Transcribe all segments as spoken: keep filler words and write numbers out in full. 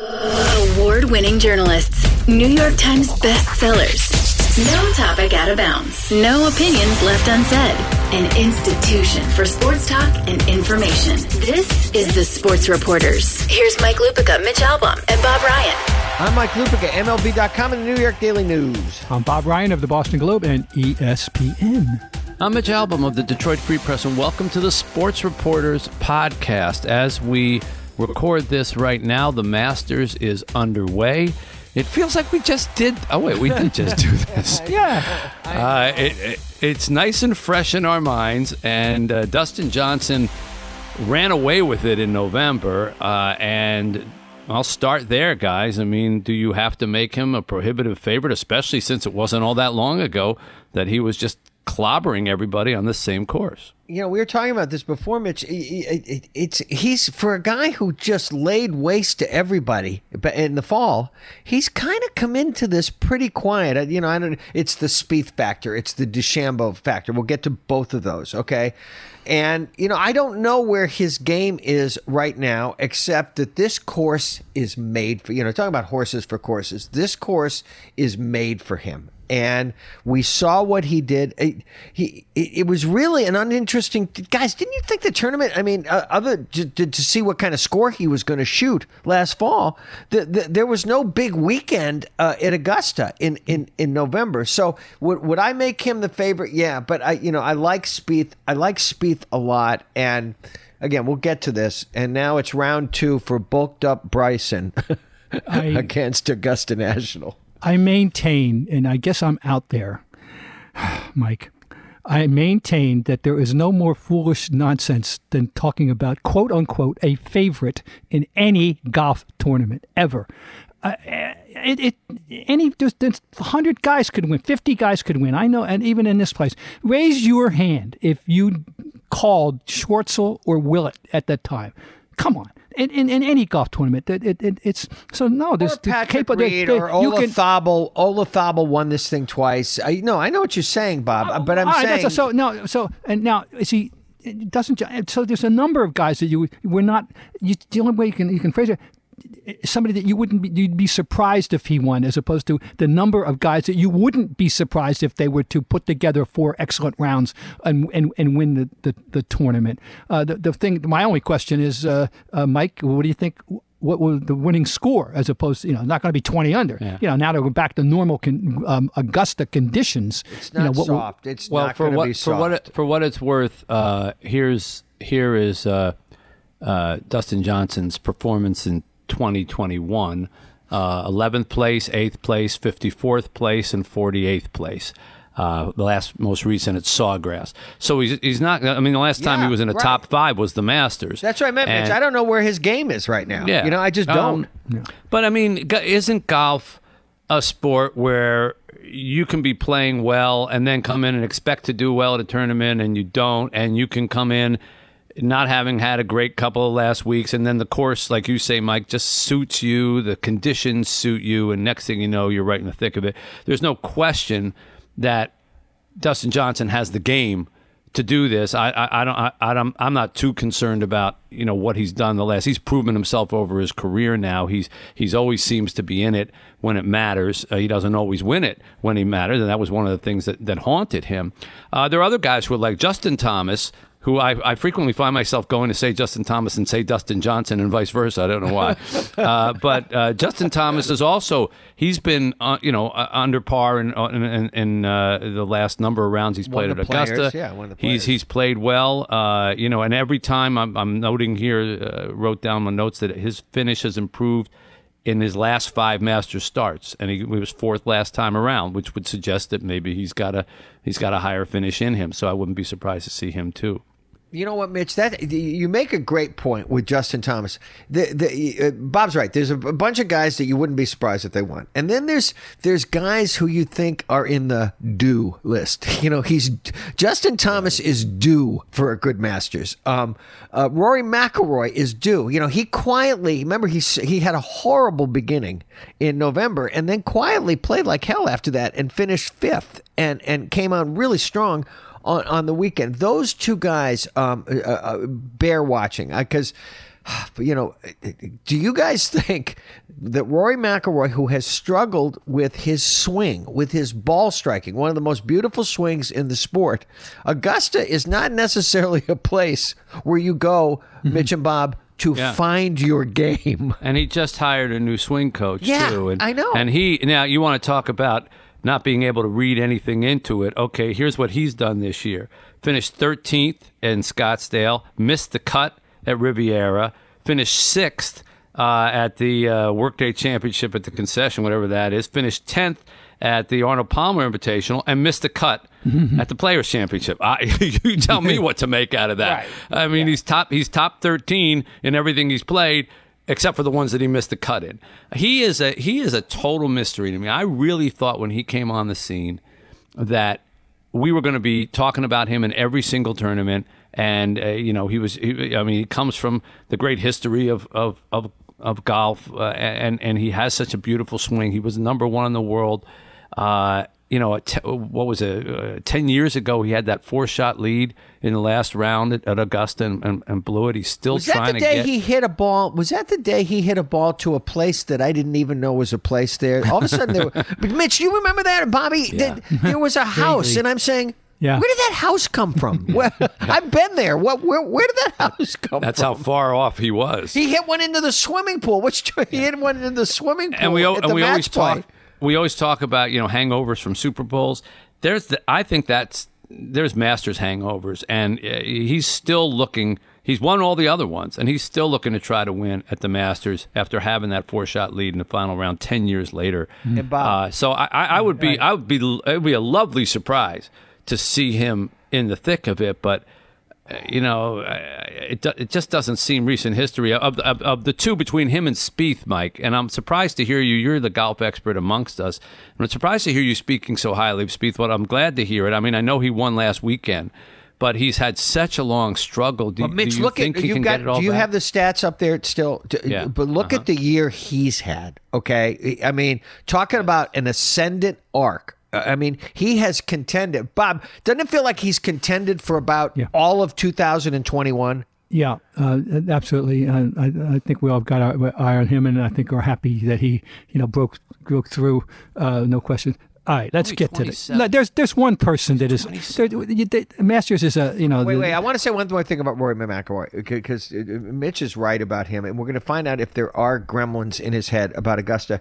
Award-winning journalists, New York Times bestsellers. No topic out of bounds. No opinions left unsaid. An institution for sports talk and information. This is the Sports Reporters. Here's Mike Lupica, Mitch Albom, and Bob Ryan. I'm Mike Lupica, M L B dot com and the New York Daily News. I'm Bob Ryan of the Boston Globe and E S P N. I'm Mitch Albom of the Detroit Free Press, and welcome to the Sports Reporters podcast. As we record this right now, the Masters is underway. It feels like we just did. Oh, wait, we did just do this. Yeah. Uh, it, it, it's nice and fresh in our minds, and uh, Dustin Johnson ran away with it in November. Uh, and I'll start there, guys. I mean, do you have to make him a prohibitive favorite, especially since it wasn't all that long ago that he was just clobbering everybody on the same course? You know, we were talking about this before, Mitch. It's he's for a guy who just laid waste to everybody in the fall. He's kind of come into this pretty quiet. You know, I don't. It's the Spieth factor. It's the DeChambeau factor. We'll get to both of those, okay? And you know, I don't know where his game is right now, except that this course is made for. You know, talking about horses for courses. This course is made for him. And we saw what he did. It, he, it was really an uninteresting. Guys, didn't you think the tournament? I mean, uh, other to, to, to see what kind of score he was going to shoot last fall, the, the, there was no big weekend uh, at Augusta in, in, in November. So would would I make him the favorite? Yeah, but I you know I like Spieth. I like Spieth a lot. And again, we'll get to this. And now it's round two for bulked up Bryson I, against Augusta National. I maintain, and I guess I'm out there, Mike, I maintain that there is no more foolish nonsense than talking about, quote unquote, a favorite in any golf tournament ever. Uh, it, it any just one hundred guys could win, fifty guys could win. I know, and even in this place, raise your hand if you called Schwartzel or Willett at that time. Come on. In, in, in any golf tournament, it, it, it, it's so no. There's or Patrick capable, Reed they, they, or Olafable. Olafable won this thing twice. I no, I know what you're saying, Bob. Oh, but I'm right, saying so, so no. So and now see, it doesn't. So there's a number of guys that you we're not. You, the only way you can you can phrase it. Somebody that you wouldn't be, you'd be surprised if he won, as opposed to the number of guys that you wouldn't be surprised if they were to put together four excellent rounds and and, and win the, the, the tournament. Uh, the, the thing, my only question is, uh, uh, Mike, what do you think? What was the winning score, as opposed to, you know, not going to be twenty under? Yeah. You know, now to go back to normal con, um, Augusta conditions. It's not you know, what, soft. It's well, not for going to what be for soft. what it, for what it's worth, uh, here's here is uh, uh, Dustin Johnson's performance in twenty twenty-one, uh, eleventh place, eighth place, fifty-fourth place, and forty-eighth place. Uh, the last, most recent at Sawgrass. So he's he's not. I mean, the last time Yeah, he was in the right. top five was the Masters. That's what I meant, And- Mitch. I don't know where his game is right now. Yeah, You know, I just don't. Um, yeah. But I mean, go- isn't golf a sport where you can be playing well and then come in and expect to do well at a tournament, and you don't, and you can come in not having had a great couple of last weeks, and then the course, like you say, Mike, just suits you, the conditions suit you, and next thing you know, you're right in the thick of it. There's no question that Dustin Johnson has the game to do this. I, I, I don't, I, I don't, I'm not too concerned about, you know, what he's done the last. He's proven himself over his career now. He's he's always seems to be in it when it matters. Uh, he doesn't always win it when he matters, and that was one of the things that, that haunted him. Uh, there are other guys who are like Justin Thomas, who I, I frequently find myself going to say Justin Thomas and say Dustin Johnson and vice versa. I don't know why. uh, but uh, Justin Thomas is also, he's been, uh, you know, uh, under par in, in, in uh, the last number of rounds he's played One at of the Augusta. players, yeah, one of the players. He's he's played well, uh, you know, and every time I'm, I'm noting here, uh, wrote down my notes that his finish has improved in his last five Masters starts, and he, he was fourth last time around, which would suggest that maybe he's got a he's got a higher finish in him. So I wouldn't be surprised to see him too. You know what, Mitch? That you make a great point with Justin Thomas. The, the, uh, Bob's right. There's a bunch of guys that you wouldn't be surprised if they won, and then there's there's guys who you think are in the due list. You know, he's Justin Thomas is due for a good Masters. Um, uh, Rory McIlroy is due. You know, he quietly remember he he had a horrible beginning in November, and then quietly played like hell after that, and finished fifth, and and came on really strong on, on the weekend. Those two guys um, uh, uh, bear watching because But, you know, do you guys think that Rory McIlroy, who has struggled with his swing, with his ball striking, one of the most beautiful swings in the sport, Augusta is not necessarily a place where you go, mm-hmm. Mitch and Bob, to yeah. find your game. And he just hired a new swing coach, yeah, too. And, I know. And he, now you want to talk about not being able to read anything into it. Okay, here's what he's done this year. Finished thirteenth in Scottsdale, missed the cut at Riviera, finished sixth uh, at the uh, Workday Championship at the concession, whatever that is, finished tenth at the Arnold Palmer Invitational, and missed the cut mm-hmm. at the Players Championship. I, you tell me what to make out of that. Right. I mean, yeah. he's top he's top thirteen in everything he's played, except for the ones that he missed the cut in. He is a he is a total mystery to me. I really thought when he came on the scene that we were going to be talking about him in every single tournament. And, uh, you know, he was, he, I mean, he comes from the great history of, of, of, of golf, uh, and, and he has such a beautiful swing. He was number one in the world. Uh, you know, t- what was it, uh, ten years ago, he had that four-shot lead in the last round at, at Augusta and, and, and blew it. He's still was trying to get... Was that the day he hit a ball? Was that the day he hit a ball to a place that I didn't even know was a place there? All of a sudden, there were... But Mitch, you remember that, Bobby? Yeah. There, there was a house, and I'm saying... Yeah. Where did that house come from? Where, I've been there. What? Where, where did that house come That's from? That's how far off he was. He hit one into the swimming pool. Which he hit one into the swimming pool. And we, at and the we match always play. talk. We always talk about you know hangovers from Super Bowls. There's the, I think that's there's Masters hangovers, and he's still looking. He's won all the other ones, and he's still looking to try to win at the Masters after having that four-shot lead in the final round ten years later. And Bob, uh, so I, I would be, I would be, it would be a lovely surprise to see him in the thick of it, but uh, you know, it it just doesn't seem recent history of, of of the two between him and Spieth, Mike. And I'm surprised to hear you. You're the golf expert amongst us. I'm surprised to hear you speaking so highly of Spieth. But I'm glad to hear it. I mean, I know he won last weekend, but he's had such a long struggle. Do, well, Mitch, do you look think at, he you can got, get it all do you back? have the stats up there still? Yeah. But look uh-huh. at the year he's had. Okay, I mean, talking about an ascendant arc. I mean, he has contended. Bob, doesn't it feel like he's contended for about yeah. all of two thousand twenty-one? Yeah, uh, absolutely. Uh, I, I think we all got our eye on him, and I think we're happy that he, you know, broke broke through. Uh, no question. All right, let's get to this. There's there's one person that is there, the Masters is a you know. Wait, the, wait. I want to say one more thing about Rory McIlroy because Mitch is right about him, and we're going to find out if there are gremlins in his head about Augusta.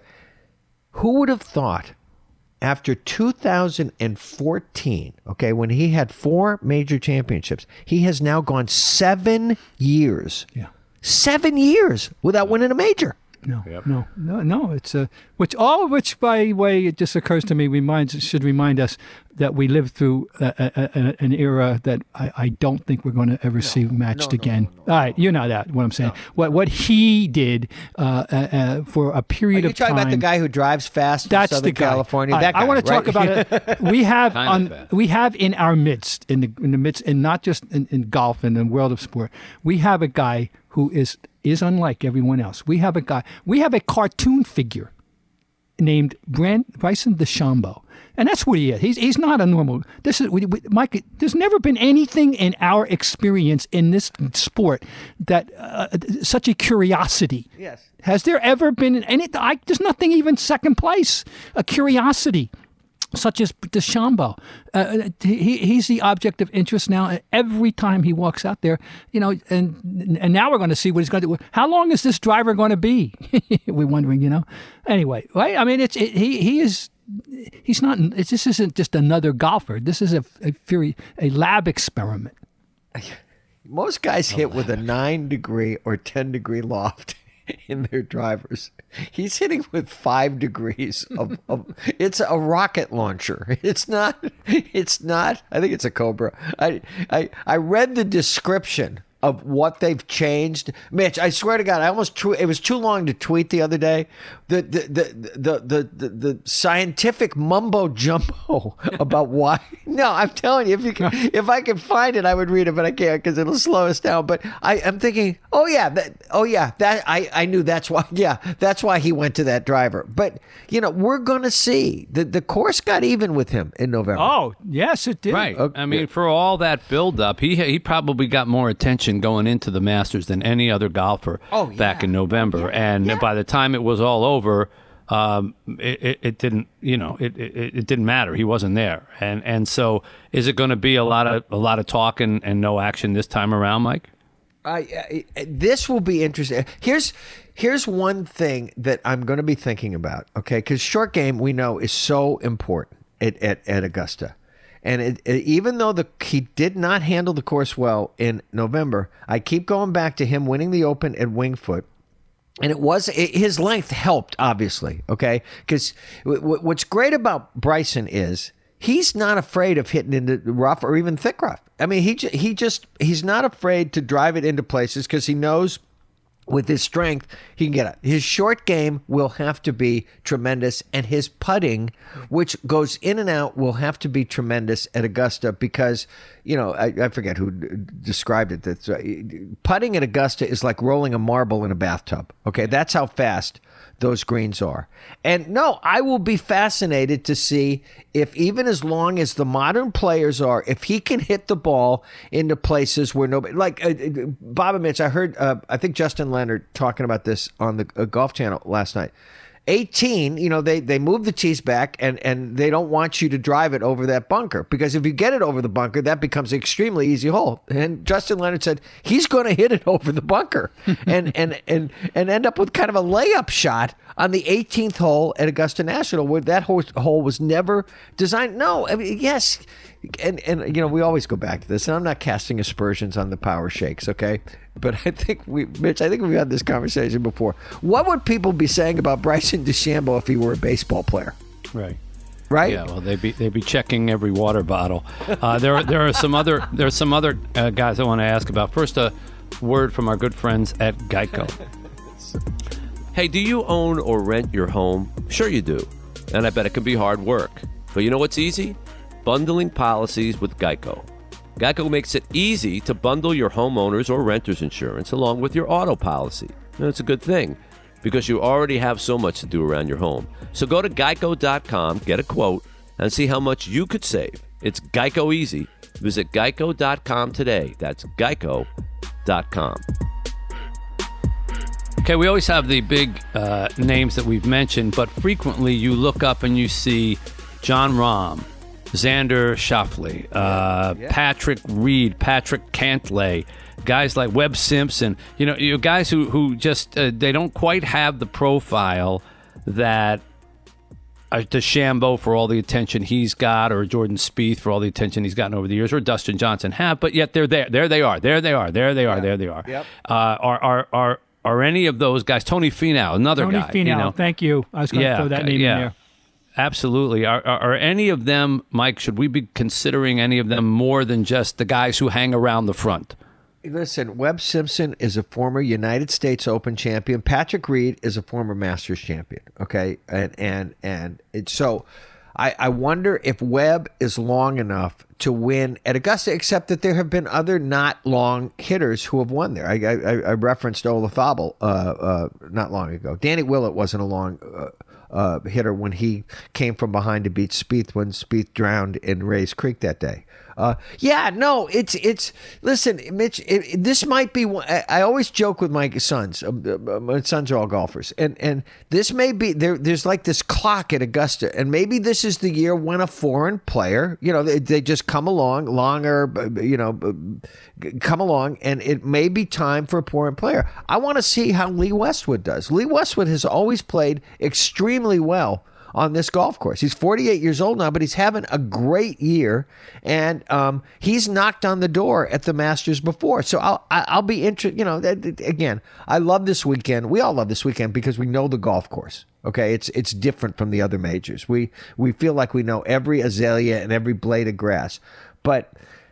Who would have thought? After two thousand fourteen, okay, when he had four major championships, he has now gone seven years. Yeah. Seven years without winning a major. No, yep. no, no, no. It's a which all of which, by the way, it just occurs to me reminds should remind us that we lived through a, a, a, an era that I, I don't think we're going to ever no, see matched no, again. No, no, no, all right, you know that what I'm saying. No. What what he did uh, uh, uh, for a period Are you of time. talking about the guy who drives fast that's in Southern the guy. California? I, that guy, I want to right? talk about it. We have on fast. we have in our midst in the in the midst and not just in, in golf and in the world of sport. We have a guy who is is unlike everyone else. We have a guy. We have a cartoon figure named Brand, Bryson DeChambeau, and that's what he is. He's he's not a normal. This is we, we, Mike. There's never been anything in our experience in this sport that uh, such a curiosity. Yes. Has there ever been any? I, there's nothing even second place. A curiosity. Such as DeChambeau. Uh, he, he's the object of interest now. Every time he walks out there, you know, and and now we're going to see what he's going to do. How long is this driver going to be? We're wondering, you know. Anyway, right? I mean, it's it, he he is. He's not. It's, this isn't just another golfer. This is a a, very, a lab experiment. Most guys hit with a nine degree or ten degree loft in their drivers. He's hitting with five degrees of, of it's a rocket launcher. It's not it's not I think it's a Cobra. I I I read the description of what they've changed. Mitch, I swear to God, I almost tw- it was too long to tweet the other day. The the the the the, the, the scientific mumbo jumbo about why. No, I'm telling you, if you can, if I can find it, I would read it, but I can't because it'll slow us down. But I, I'm thinking, oh yeah, that, oh yeah, that I, I knew that's why. Yeah, that's why he went to that driver. But you know, we're gonna see the the course got even with him in November. Oh yes, it did. Right. Okay. I mean, for all that buildup, he he probably got more attention conditioned going into the Masters than any other golfer Oh, yeah. back in November. And yeah. by the time it was all over, um, it, it, it didn't, you know, it, it, it didn't matter. He wasn't there. And and so is it going to be a lot of a lot of talk and, and no action this time around, Mike? I, I, this will be interesting. Here's here's one thing that I'm going to be thinking about, okay? Because short game, we know, is so important at, at, at Augusta. And it, it, even though the he did not handle the course well in November, I keep going back to him winning the Open at Winged Foot. And it was it, his length helped, obviously, okay? Because w- w- what's great about Bryson is he's not afraid of hitting into rough or even thick rough. I mean, he j- he just he's not afraid to drive it into places because he knows with his strength he can get it. His short game will have to be tremendous, and his putting, which goes in and out, will have to be tremendous at Augusta because, you know, I, I forget who d- described it. That uh, putting at Augusta is like rolling a marble in a bathtub. Okay, that's how fast those greens are. And no, I will be fascinated to see if, even as long as the modern players are, if he can hit the ball into places where nobody, like uh, Bob and Mitch, I heard, uh, I think Justin Leonard talking about this on the uh, Golf Channel last night. eighteen, you know, they, they move the tees back and, and they don't want you to drive it over that bunker because if you get it over the bunker, that becomes an extremely easy hole. And Justin Leonard said he's going to hit it over the bunker and, and, and, and end up with kind of a layup shot on the eighteenth hole at Augusta National where that hole, hole was never designed. No, I mean, yes. And, and, you know, we always go back to this, and I'm not casting aspersions on the power shakes, okay? But I think we, Mitch, I think we've had this conversation before. What would people be saying about Bryson DeChambeau if he were a baseball player? Right. Right? Yeah, well, they'd be they'd be checking every water bottle. Uh, there are there are some other there are some other uh, guys I want to ask about. First, a word from our good friends at Geico. Hey, do you own or rent your home? Sure you do. And I bet it can be hard work. But you know what's easy? Bundling policies with Geico. Geico makes it easy to bundle your homeowner's or renter's insurance along with your auto policy. And it's a good thing because you already have so much to do around your home. So go to geico dot com, get a quote, and see how much you could save. It's Geico easy. Visit geico dot com today. That's geico dot com. Okay, we always have the big uh, names that we've mentioned, but frequently you look up and you see Jon Rahm, Xander Schauffele, uh, yeah. Patrick Reed, Patrick Cantlay, guys like Webb Simpson. You know, you know guys who who just uh, they don't quite have the profile that uh, DeChambeau for all the attention he's got, or Jordan Spieth for all the attention he's gotten over the years, or Dustin Johnson have. But yet they're there. There they are. There they are. There they are. Yeah. There they are. Yep. Uh, are are are are any of those guys? Tony Finau, another Tony guy. Finau, you know? Thank you. I was going to Yeah, throw that name yeah. in there. Absolutely. Are, are, are any of them, Mike, should we be considering any of them more than just the guys who hang around the front? Listen, Webb Simpson is a former United States Open champion. Patrick Reed is a former Masters champion. Okay, and and and it's so. I, I wonder if Webb is long enough to win at Augusta, except that there have been other not long hitters who have won there. I I, I referenced Olafable uh, uh, not long ago. Danny Willett wasn't a long uh, uh, hitter when he came from behind to beat Spieth when Spieth drowned in Rays Creek that day. Uh, yeah, no, it's it's. Listen, Mitch, it, it, this might be. I, I always joke with my sons. Uh, my sons are all golfers, and and this may be there. There's like this clock at Augusta, and maybe this is the year when a foreign player, you know, they, they just come along, longer, you know, come along, and it may be time for a foreign player. I want to see how Lee Westwood does. Lee Westwood has always played extremely well on this golf course. He's forty-eight years old now, but he's having a great year, and um, he's knocked on the door at the Masters before. So I'll I'll be interested. You know, again, I love this weekend. We all love this weekend because we know the golf course. Okay, it's it's different from the other majors. We we feel like we know every azalea and every blade of grass, but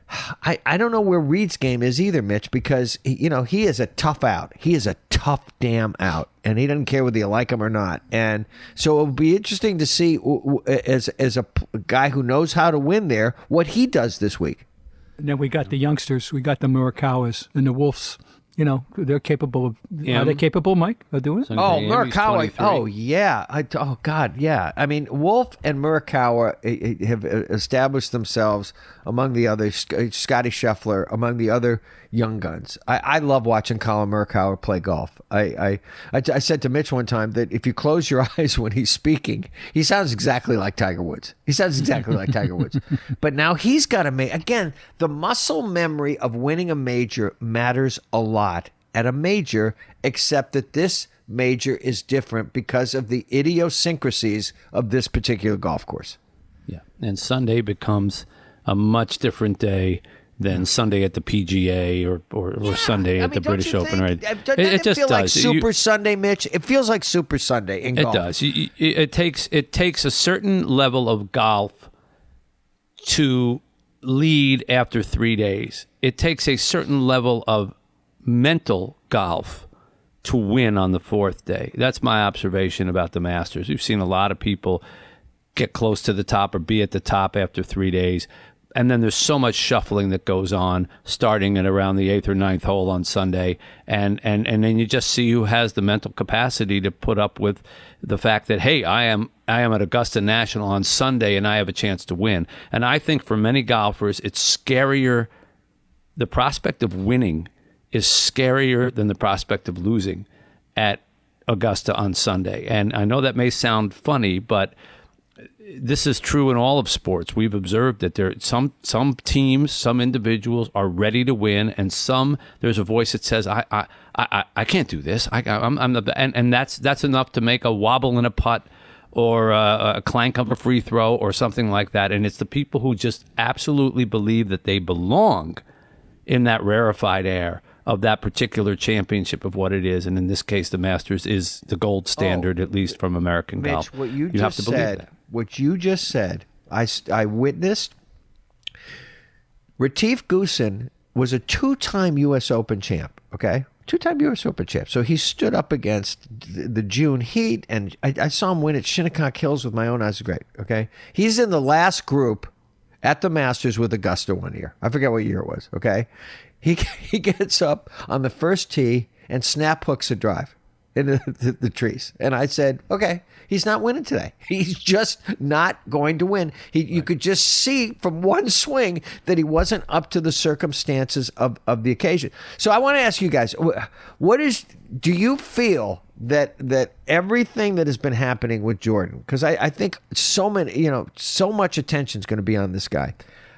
I, I don't know where Reed's game is either, Mitch, because, you know, he is a tough out. He is a tough damn out, and he doesn't care whether you like him or not. And so it'll be interesting to see, as as a guy who knows how to win there, what he does this week. And then we got the youngsters. We got the Morikawas and the Wolves. You know, they're capable of. Yeah. Are they capable, Mike, of doing it? So Oh, Miami's Morikawa. twenty-three. Oh, yeah. I, oh, God, yeah. I mean, Wolf and Morikawa have established themselves among the others, Scotty Scheffler, among the other young guns. I, I love watching Colin Murkower play golf. I, I, I I said to Mitch one time that if you close your eyes when he's speaking, he sounds exactly like Tiger Woods. He sounds exactly like Tiger Woods. But now he's got to make, again, the muscle memory of winning a major matters a lot at a major, except that this major is different because of the idiosyncrasies of this particular golf course. Yeah, and Sunday becomes a much different day than Sunday at the P G A or or, or Yeah. Sunday I at mean, the don't British you Open, think- right? Doesn't it, it it just feel like does. Super You- Sunday, Mitch? It feels like Super Sunday in It golf. does. You- you- It takes it takes a certain level of golf to lead after three days. It takes a certain level of mental golf to win on the fourth day. That's my observation about the Masters. We've seen a lot of people get close to the top or be at the top after three days. And then there's so much shuffling that goes on starting at around the eighth or ninth hole on Sunday. And, and, and then you just see who has the mental capacity to put up with the fact that, hey, I am I am at Augusta National on Sunday and I have a chance to win. And I think for many golfers, it's scarier. The prospect of winning is scarier than the prospect of losing at Augusta on Sunday. And I know that may sound funny, but this is true in all of sports. We've observed that there some some teams, some individuals are ready to win, and some there's a voice that says, "I I I, I can't do this. I, I'm I'm the and and that's that's enough to make a wobble in a putt, or a, a clank of a free throw, or something like that." And it's the people who just absolutely believe that they belong in that rarefied air of that particular championship of what it is. And in this case, the Masters is the gold standard, Oh, at least from American Mitch, golf. what you, you just have to believe said, that. what you just said, I, I witnessed. Retief Goosen was a two-time U S Open champ, okay? Two-time U S Open champ. So he stood up against the, the June heat, and I, I saw him win at Shinnecock Hills with my own eyes. Great, okay? He's in the last group at the Masters with Augusta one year. I forget what year it was, okay? He he gets up on the first tee and snap hooks a drive into the, the trees. And I said, okay, he's not winning today. He's just not going to win. He, you could just see from one swing that he wasn't up to the circumstances of, of the occasion. So I want to ask you guys, what is, do you feel that that everything that has been happening with Jordan, because I, I think so many, you know, so much attention is going to be on this guy.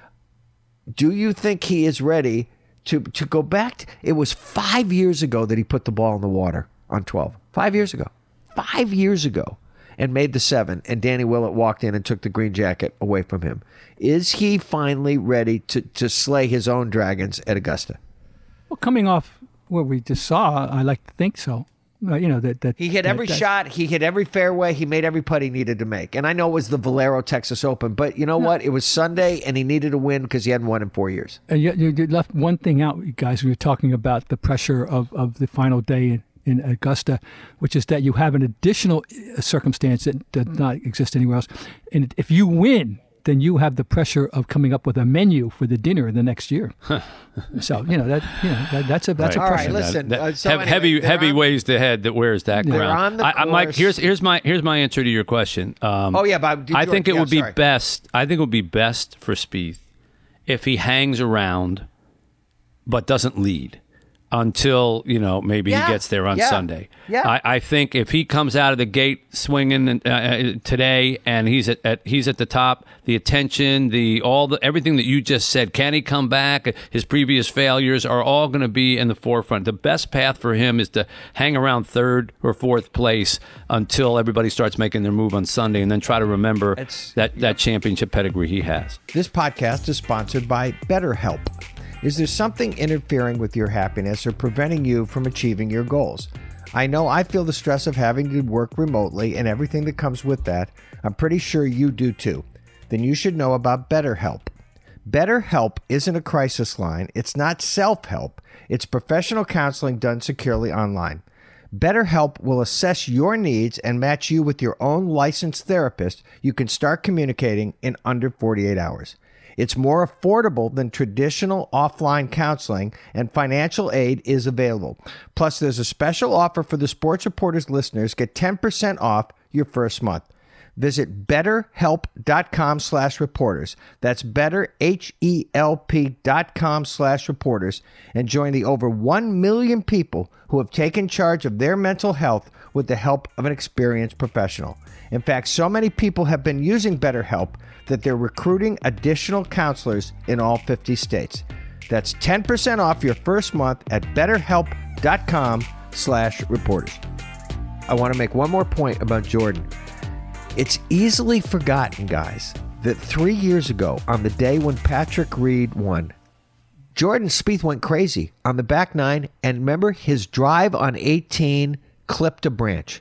Do you think he is ready to to go back to, it was five years ago that he put the ball in the water on twelve. Five years ago. Five years ago. And made the seven. And Danny Willett walked in and took the green jacket away from him. Is he finally ready to, to slay his own dragons at Augusta? Well, coming off what we just saw, I like to think so. Uh, you know, that, that He hit that- every that- shot. He hit every fairway. He made every putt he needed to make. And I know it was the Valero Texas Open, but you know what? It was Sunday, and he needed a win because he hadn't won in four years. And you, you left one thing out, you guys, when you're talking about the pressure of, of the final day in, in Augusta, which is that you have an additional circumstance that does not exist anywhere else. And if you win, then you have the pressure of coming up with a menu for the dinner the next year. So you know that you know that, that's a that's All a right, pressure. listen. That- uh, so heavy, anyway, heavy, they're heavy on- weighs the head that wears that They're crown. on the I, I, Mike, course. here's here's my here's my answer to your question. Um, Oh, yeah, Bob, did I you- think it yeah, would be sorry. best. I think it would be best for Spieth if he hangs around, but doesn't lead until you know maybe Yeah, he gets there on yeah, Sunday. yeah. I, I think if he comes out of the gate swinging uh, today and he's at, at he's at the top, the attention, the all the everything that you just said, can he come back? His previous failures are all going to be in the forefront. The best path for him is to hang around third or fourth place until everybody starts making their move on Sunday, and then try to remember It's- that that championship pedigree he has. This podcast is sponsored by BetterHelp. Is there something interfering with your happiness or preventing you from achieving your goals? I know I feel the stress of having to work remotely and everything that comes with that. I'm pretty sure you do too. Then you should know about BetterHelp. BetterHelp isn't a crisis line. It's not self-help. It's professional counseling done securely online. BetterHelp will assess your needs and match you with your own licensed therapist. You can start communicating in under forty-eight hours. It's more affordable than traditional offline counseling, and financial aid is available. Plus, there's a special offer for the Sports Reporters listeners. Get ten percent off your first month. Visit betterhelp.com slash reporters. That's better, H-E-L-P dot com slash reporters, and join the over one million people who have taken charge of their mental health with the help of an experienced professional. In fact, so many people have been using BetterHelp that they're recruiting additional counselors in all fifty states. That's ten percent off your first month at betterhelp.com slash reporters. I want to make one more point about Jordan. It's easily forgotten, guys, that three years ago, on the day when Patrick Reed won, Jordan Spieth went crazy on the back nine, and remember, his drive on eighteen clipped a branch.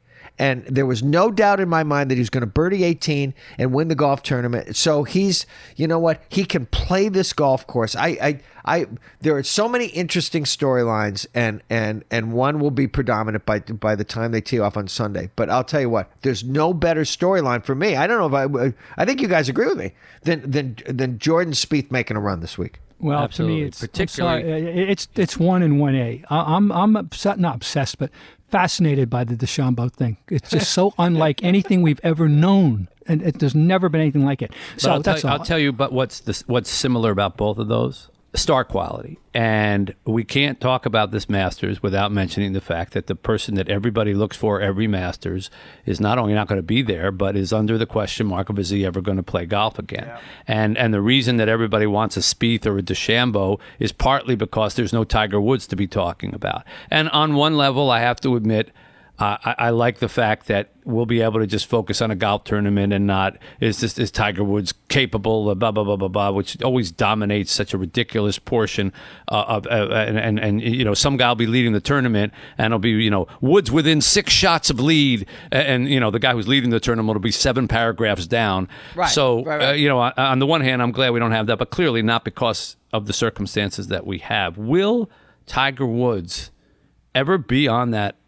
And there was no doubt in my mind that he was going to birdie eighteen and win the golf tournament. So he's, you know what? He can play this golf course. I, I, I. There are so many interesting storylines, and and and one will be predominant by by the time they tee off on Sunday. But I'll tell you what, there's no better storyline for me. I don't know if I. I think you guys agree with me. Than than than Jordan Spieth making a run this week. Well, Absolutely. to me, it's Particularly- I'm sorry, it's it's one and one A. I- I'm I'm upset, not obsessed, but fascinated by the DeChambeau thing. It's just so unlike anything we've ever known, and it, there's never been anything like it. So But I'll, that's tell, all. I'll tell you about what's this, what's similar about both of those. Star quality. And we can't talk about this Masters without mentioning the fact that the person that everybody looks for every Masters is not only not going to be there, but is under the question mark of, is he ever going to play golf again? Yeah. And and the reason that everybody wants a Spieth or a DeChambeau is partly because there's no Tiger Woods to be talking about. And on one level, I have to admit, Uh, I, I like the fact that we'll be able to just focus on a golf tournament and not, is this is Tiger Woods capable of blah, blah, blah, blah, blah, which always dominates such a ridiculous portion uh, of, uh, and, and, and, you know, some guy will be leading the tournament and it'll be, you know, Woods within six shots of lead. And, and you know, the guy who's leading the tournament will be seven paragraphs down. Right. So, right, right. Uh, you know, on, on the one hand, I'm glad we don't have that, but clearly not because of the circumstances that we have. Will Tiger Woods ever be on that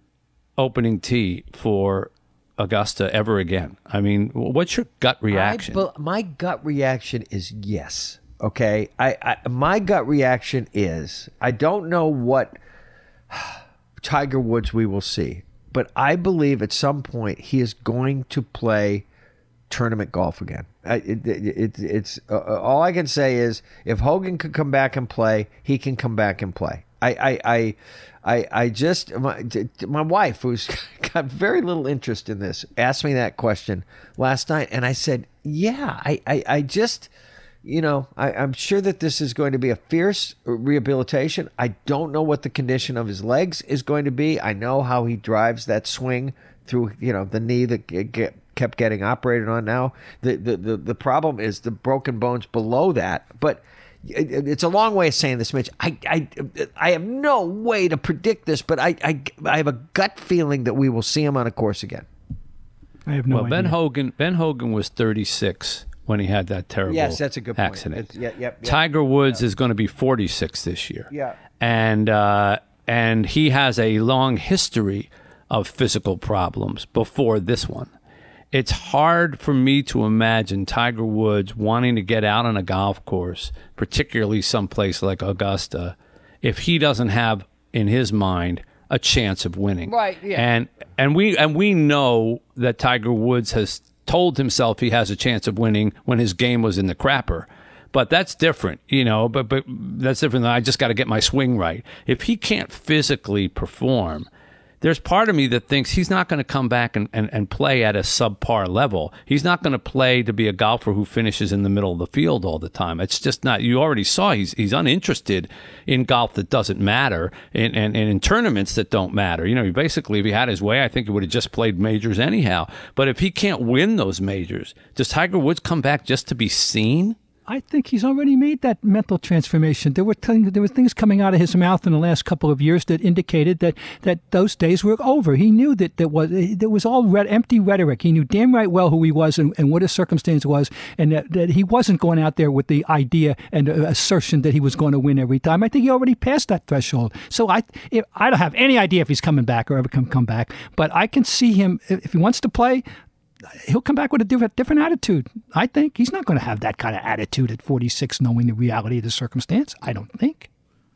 opening tee for Augusta ever again? I mean, what's your gut reaction? I, my gut reaction is yes. Okay, I, I my gut reaction is I don't know what Tiger Woods we will see, but I believe at some point he is going to play tournament golf again. I, it, it, it, it's uh, all I can say is if Hogan could come back and play, he can come back and play. I, I, I, I, I just my, my wife, who's got very little interest in this, asked me that question last night, and I said, "Yeah, I, I, I just, you know, I, I'm sure that this is going to be a fierce rehabilitation. I don't know what the condition of his legs is going to be. I know how he drives that swing through, you know, the knee that get, get, kept getting operated on. Now, the, the the the problem is the broken bones below that, but." It's a long way of saying this, Mitch. I, I, I have no way to predict this, but I, I, I have a gut feeling that we will see him on a course again. I have no well, idea. Ben Hogan, Ben Hogan was thirty-six when he had that terrible Yes, that's a good point. accident. It's- yeah, yep, yep. Tiger Woods is going to be forty-six this year. Yeah. And uh, and he has a long history of physical problems before this one. It's hard for me to imagine Tiger Woods wanting to get out on a golf course, particularly someplace like Augusta, if he doesn't have in his mind a chance of winning. Right, yeah. And and we and we know that Tiger Woods has told himself he has a chance of winning when his game was in the crapper. But that's different, you know, but but that's different than I just got to get my swing right. If he can't physically perform, there's part of me that thinks he's not going to come back and, and, and play at a subpar level. He's not going to play to be a golfer who finishes in the middle of the field all the time. It's just not. You already saw he's he's uninterested in golf that doesn't matter and, and, and in tournaments that don't matter. You know, basically, if he had his way, I think he would have just played majors anyhow. But if he can't win those majors, does Tiger Woods come back just to be seen? I think he's already made that mental transformation. There were things, there were things coming out of his mouth in the last couple of years that indicated that, that those days were over. He knew that there was there was all red, empty rhetoric. He knew damn right well who he was and, and what his circumstance was, and that, that he wasn't going out there with the idea and assertion that he was going to win every time. I think he already passed that threshold. So I if, I don't have any idea if he's coming back or ever come come back, but I can see him if he wants to play. He'll come back with a different, different attitude. I think he's not going to have that kind of attitude at forty-six, knowing the reality of the circumstance. I don't think.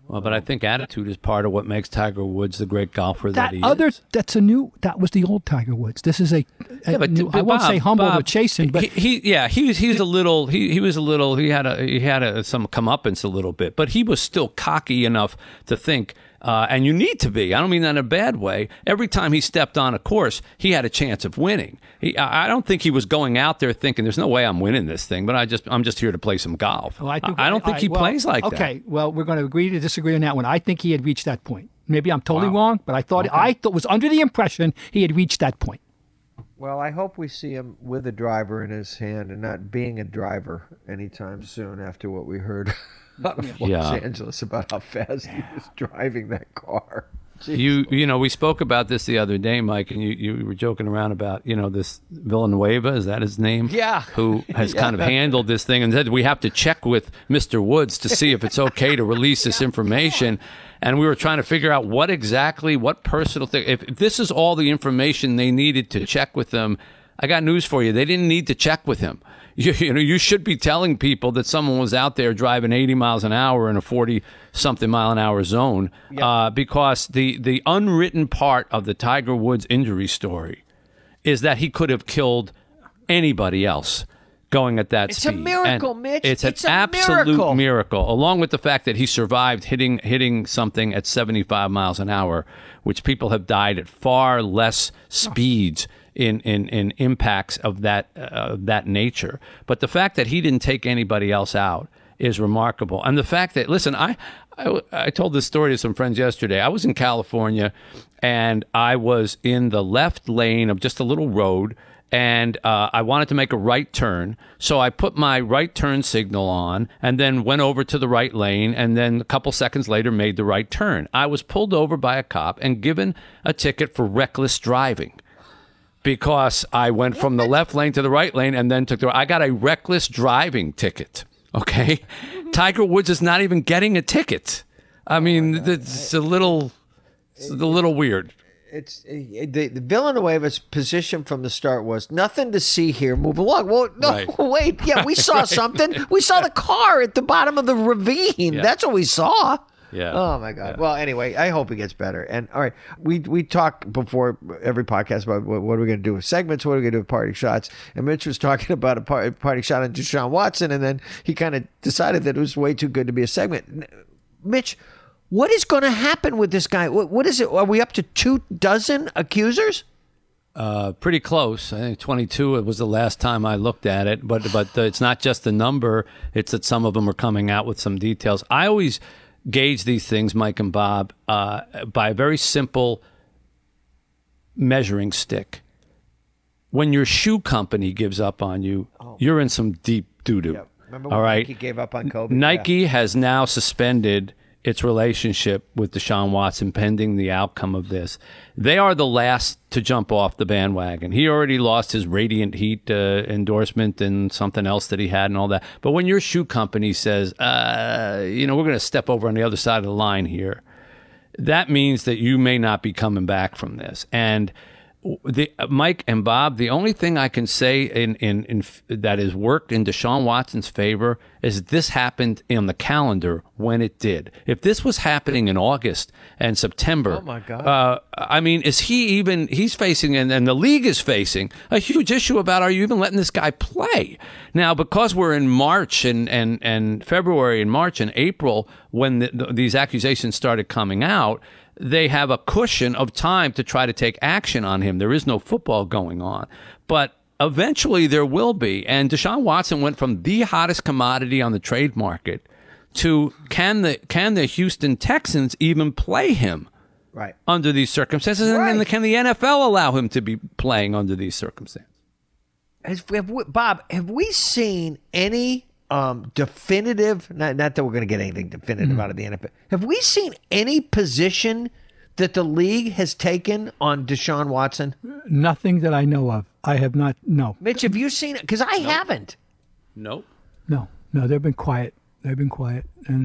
Well, but I think attitude is part of what makes Tiger Woods the great golfer that, That he other, is. that's a new. That was the old Tiger Woods. This is a. a Yeah, but, new, but I won't Bob, say humble or Bob, chasing, but he, he yeah, he was he's a little he, he was a little he had a he had a, some comeuppance a little bit, but he was still cocky enough to think. Uh, and you need to be. I don't mean that in a bad way. Every time he stepped on a course, he had a chance of winning. He, I I don't think he was going out there thinking, "There's no way I'm winning this thing." But I just, I'm just here to play some golf. Well, I, think, I, I don't think I- he well, plays like that. Okay, well, we're going to agree to disagree on that one. I think he had reached that point. Maybe I'm totally wrong, but I thought I thought was under the impression he had reached that point. Well, I hope we see him with a driver in his hand and not being a driver anytime soon after what we heard out of Los Yeah. Angeles about how fast he was driving that car. Jeez. You you know, we spoke about this the other day, Mike, and you, you were joking around about, you know, this Villanueva, is that his name? Yeah. Who has Yeah. kind of handled this thing and said we have to check with Mister Woods to see if it's okay to release this information. And we were trying to figure out what exactly, what personal thing. If, if this is all the information they needed to check with them, I got news for you. They didn't need to check with him. You, you know, you should be telling people that someone was out there driving eighty miles an hour in a forty-something mile an hour zone, uh, because the, the unwritten part of the Tiger Woods injury story is that he could have killed anybody else going at that It's speed. a miracle, And Mitch. It's, It's an a absolute miracle. miracle, along with the fact that he survived hitting hitting something at seventy-five miles an hour, which people have died at far less speeds in, in, in impacts of that uh, of that nature. But the fact that he didn't take anybody else out is remarkable. And the fact that, listen, I, I, I told this story to some friends yesterday. I was in California, and I was in the left lane of just a little road, and uh, I wanted to make a right turn. So I put my right turn signal on and then went over to the right lane, and then a couple seconds later made the right turn. I was pulled over by a cop and given a ticket for reckless driving because I went from the left lane to the right lane and then took the I got a reckless driving ticket. Okay? Tiger Woods is not even getting a ticket. I mean, it's a little it's a little weird. It's uh, the, the Villanueva's position from the start was nothing to see here. Move along. Well, no, Right. wait. Yeah, we saw something. We saw the car at the bottom of the ravine. Yeah. That's what we saw. Yeah. Oh my God. Well, anyway, I hope he gets better. And all right, we we talk before every podcast about what, what are we going to do with segments, what are we going to do with party shots. And Mitch was talking about a par- party shot on Deshaun Watson, and then he kind of decided that it was way too good to be a segment. Mitch, what is going to happen with this guy? What, what is it? Are we up to two dozen accusers? Uh, pretty close. I think twenty-two. It was the last time I looked at it, but but uh, it's not just the number. It's that some of them are coming out with some details. I always gauge these things, Mike and Bob, uh, by a very simple measuring stick. When your shoe company gives up on you, you're in some deep doo doo. Remember when All right. Nike gave up on Kobe? Nike has now suspended its relationship with Deshaun Watson pending the outcome of this. They are the last to jump off the bandwagon. He already lost his Radiant Heat uh, endorsement and something else that he had and all that. But when your shoe company says, uh, you know, we're going to step over on the other side of the line here, that means that you may not be coming back from this. And the Mike and Bob, the only thing I can say in, in, in that has worked in Deshaun Watson's favor is this happened on the calendar when it did. If this was happening in August and September, Oh, my God. Uh, I mean, is he even? He's facing, and, and the league is facing a huge issue about are you even letting this guy play now? Because we're in March and and and February and March and April when the, the, these accusations started coming out. They have a cushion of time to try to take action on him. There is no football going on. But eventually there will be. And Deshaun Watson went from the hottest commodity on the trade market to can the can the Houston Texans even play him Right. under these circumstances? And Right. then can the N F L allow him to be playing under these circumstances? Has, have we, Bob, have we seen any um, definitive, not, not that we're going to get anything definitive Mm-hmm. out of the N F L, have we seen any position that the league has taken on Deshaun Watson? Nothing that I know of. I have not. No, Mitch, have you seen it? Because I haven't. Nope. no, no. They've been quiet. They've been quiet, and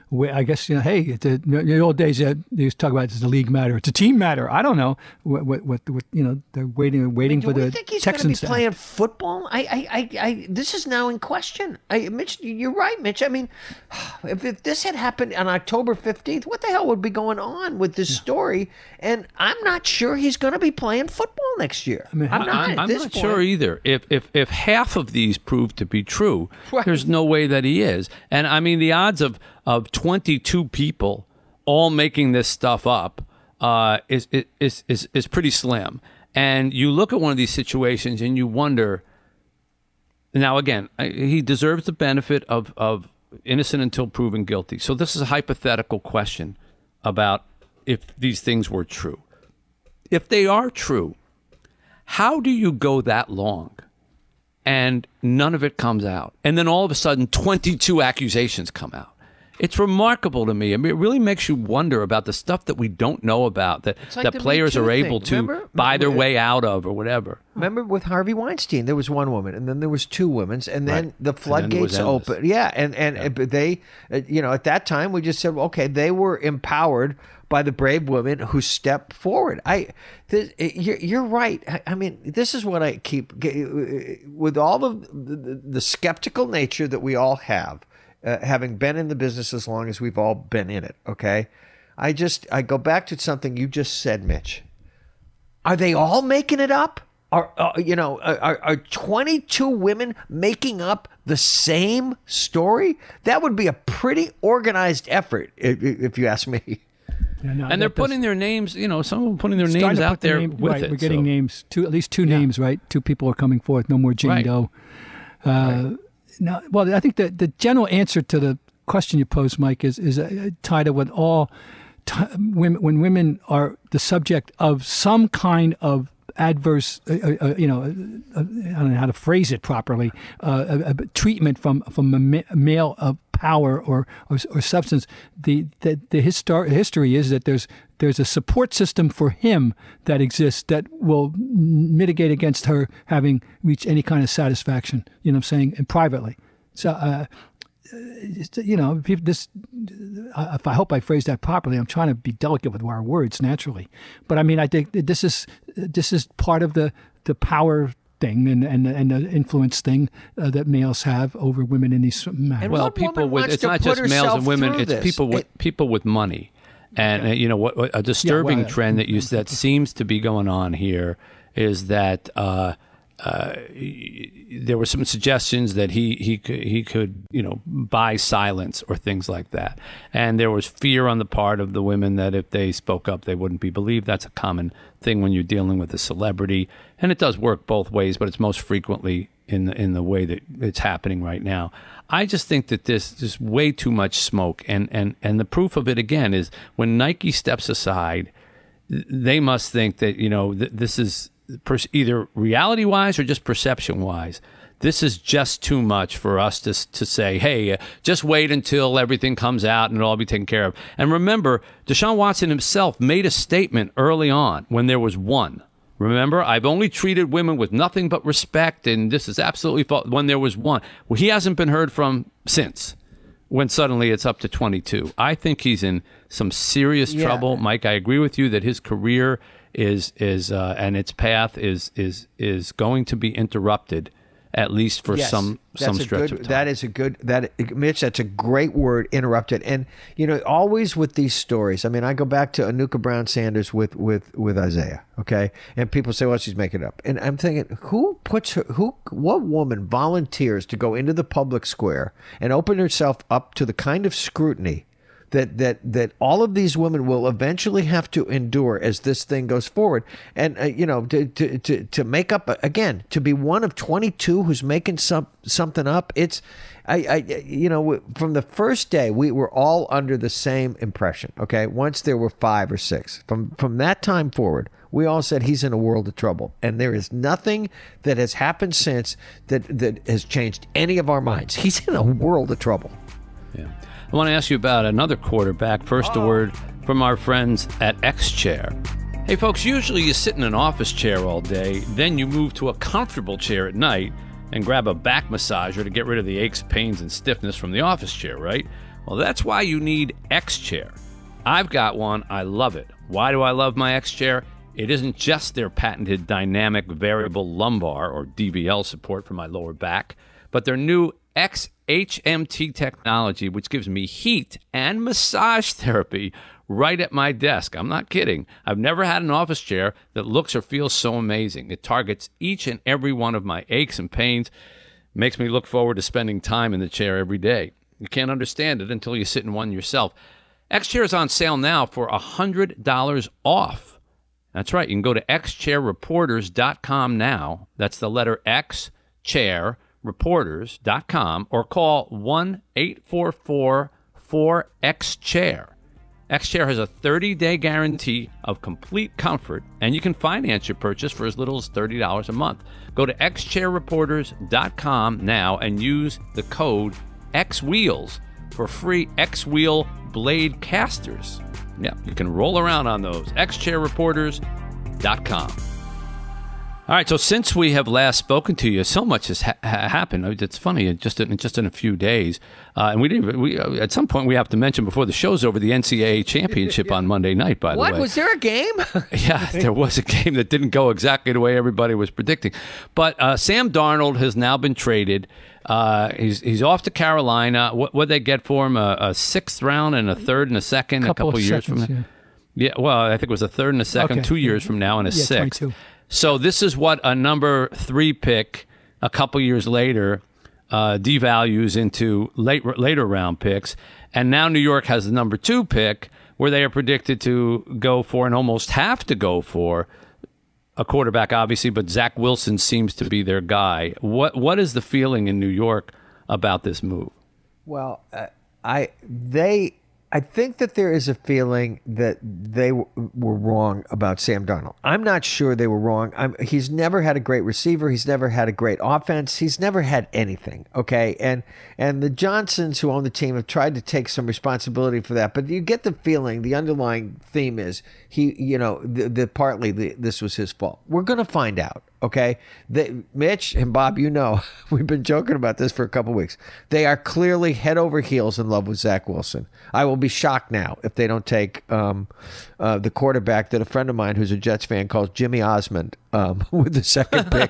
where I guess, you know, hey, it's a, in the old days, uh, they used to talk about it's a league matter. It's a team matter. I don't know what, what, what, what you know, they're waiting waiting Do for we the think he's Texans going to be playing football? I, I, I, I, this is now in question. I, Mitch, you're right, Mitch. I mean, if, if this had happened on October fifteenth, what the hell would be going on with this story? And I'm not sure he's going to be playing football next year. I mean, I'm not. I, at I'm this not point. sure either. If if if half of these prove to be true, Right. there's no way that he is. And I mean, the odds of of twenty-two people all making this stuff up uh, is, is is is pretty slim. And you look at one of these situations and you wonder. Now, again, I- he deserves the benefit of of innocent until proven guilty. So this is a hypothetical question about if these things were true. If they are true, how do you go that long and none of it comes out? And then all of a sudden, twenty-two accusations come out. It's remarkable to me. I mean, it really makes you wonder about the stuff that we don't know about, that, like that the Me players Too are thing. able to Remember? buy their Remember- way out of or whatever. Remember with Harvey Weinstein, there was one woman, and then there was two women, and then Right. the And then it was floodgates endless. opened. Yeah, and and uh, but they, uh, you know, at that time we just said, okay, they were empowered by the brave women who stepped forward. I, this, you're, you're right. I, I mean, this is what I keep with all of the, the, the skeptical nature that we all have, uh, having been in the business as long as we've all been in it. Okay, I just I go back to something you just said, Mitch. Are they all making it up? Are uh, you know? Are, are twenty-two women making up the same story? That would be a pretty organized effort, if, if you ask me. Yeah, no, And they're that does- putting their names, you know, some of them putting their starting names to out put the there name- with right, it. We're getting so- names, two at least two names, right? Two people are coming forth. No more Jane Right. Doe. Uh, no, well, I think that the general answer to the question you posed, Mike, is is uh, tied up with all t- women, when women are the subject of some kind of adverse, uh, uh, you know, uh, I don't know how to phrase it properly, uh, a, a treatment from from a ma- male of power or, or or substance. The the the histor- history is that there's there's a support system for him that exists that will mitigate against her having reached any kind of satisfaction. You know what I'm saying? And privately. So. Uh, it's, you know, people, this. I, I hope I phrased that properly. I'm trying to be delicate with our words, naturally, but I mean, I think that this is this is part of the, the power thing and and and the influence thing uh, that males have over women in these matters. And Well, what people woman with wants it's to not put just males herself and women; through it's this? people with It- people with money, and uh, you know what, what a disturbing well, trend that you that seems to be going on here is that. Uh, uh, there were some suggestions that he he could he could you know buy silence or things like that, and there was fear on the part of the women that if they spoke up they wouldn't be believed. That's a common thing when you're dealing with a celebrity, and it does work both ways, but it's most frequently in the in the way that it's happening right now. I just think that this is way too much smoke, and and and the proof of it again is when Nike steps aside, they must think that you know th- this is. Per- either reality-wise or just perception-wise, this is just too much for us to to say, hey, uh, just wait until everything comes out and it'll all be taken care of. And remember, Deshaun Watson himself made a statement early on when there was one. Remember, I've only treated women with nothing but respect, and this is absolutely false. When there was one. Well, he hasn't been heard from since, when suddenly it's up to twenty-two. I think he's in some serious Yeah. trouble. Mike, I agree with you that his career is is uh, and its path is is is going to be interrupted, at least for Yes, some that's some a stretch good, of time. That is a good that Mitch. That's a great word. Interrupted, and you know, always with these stories. I mean, I go back to Anuka Brown Sanders with with with Isaiah. Okay, and people say, "Well, she's making it up," and I'm thinking, who puts her? Who? What woman volunteers to go into the public square and open herself up to the kind of scrutiny that that that all of these women will eventually have to endure as this thing goes forward? And uh, you know, to, to to to make up again, to be one of twenty-two who's making some something up, it's I, I you know, from the first day we were all under the same impression. Okay, once there were five or six, from from that time forward, we all said he's in a world of trouble, and there is nothing that has happened since that that has changed any of our minds. He's in a world of trouble. Yeah. I want to ask you about another quarterback. First, a word from our friends at X-Chair. Hey, folks, usually you sit in an office chair all day, then you move to a comfortable chair at night and grab a back massager to get rid of the aches, pains, and stiffness from the office chair, right? Well, that's why you need X-Chair. I've got one. I love it. Why do I love my X-Chair? It isn't just their patented dynamic variable lumbar or D V L support for my lower back, but their new X H M T technology, which gives me heat and massage therapy right at my desk. I'm not kidding. I've never had an office chair that looks or feels so amazing. It targets each and every one of my aches and pains, makes me look forward to spending time in the chair every day. You can't understand it until you sit in one yourself. X-Chair is on sale now for one hundred dollars off. That's right. You can go to x chair reporters dot com now. That's the letter X, chair, reporters dot com, or call one eight four four four X chair. X-Chair has a thirty-day guarantee of complete comfort, and you can finance your purchase for as little as thirty dollars a month. Go to x chair reporters dot com now and use the code X Wheels for free X-Wheel blade casters. Yeah, you can roll around on those. x chair reporters dot com. All right, so since we have last spoken to you, so much has ha- happened. It's funny, just in, just in a few days, uh, and we didn't. We uh, at some point we have to mention before the show's over the N C double A championship on Monday night. By the What way, was there a game? yeah, there was a game that didn't go exactly the way everybody was predicting. But uh, Sam Darnold has now been traded. Uh, he's he's off to Carolina. What would they get for him? A, a sixth round and a third and a second, Couple a couple of years seconds, from now. Yeah. yeah, well, I think it was a third and a second, Okay. two years from now, and a Yeah, sixth. twenty-two. So this is what a number three pick a couple years later uh, devalues into late later round picks. And now New York has the number two pick, where they are predicted to go for and almost have to go for a quarterback, obviously, but Zach Wilson seems to be their guy. What What is the feeling in New York about this move? Well, uh, I they I think that there is a feeling that they w- were wrong about Sam Darnold. I'm not sure they were wrong. I'm, he's never had a great receiver. He's never had a great offense. He's never had anything. Okay, and and the Johnsons who own the team have tried to take some responsibility for that. But you get the feeling, the underlying theme is he, you know, the, the partly the, this was his fault. We're going to find out. Okay, they, Mitch and Bob, you know, we've been joking about this for a couple weeks. They are clearly head over heels in love with Zach Wilson. I will be shocked now if they don't take um, uh, the quarterback that a friend of mine who's a Jets fan calls Jimmy Osmond um, with the second pick.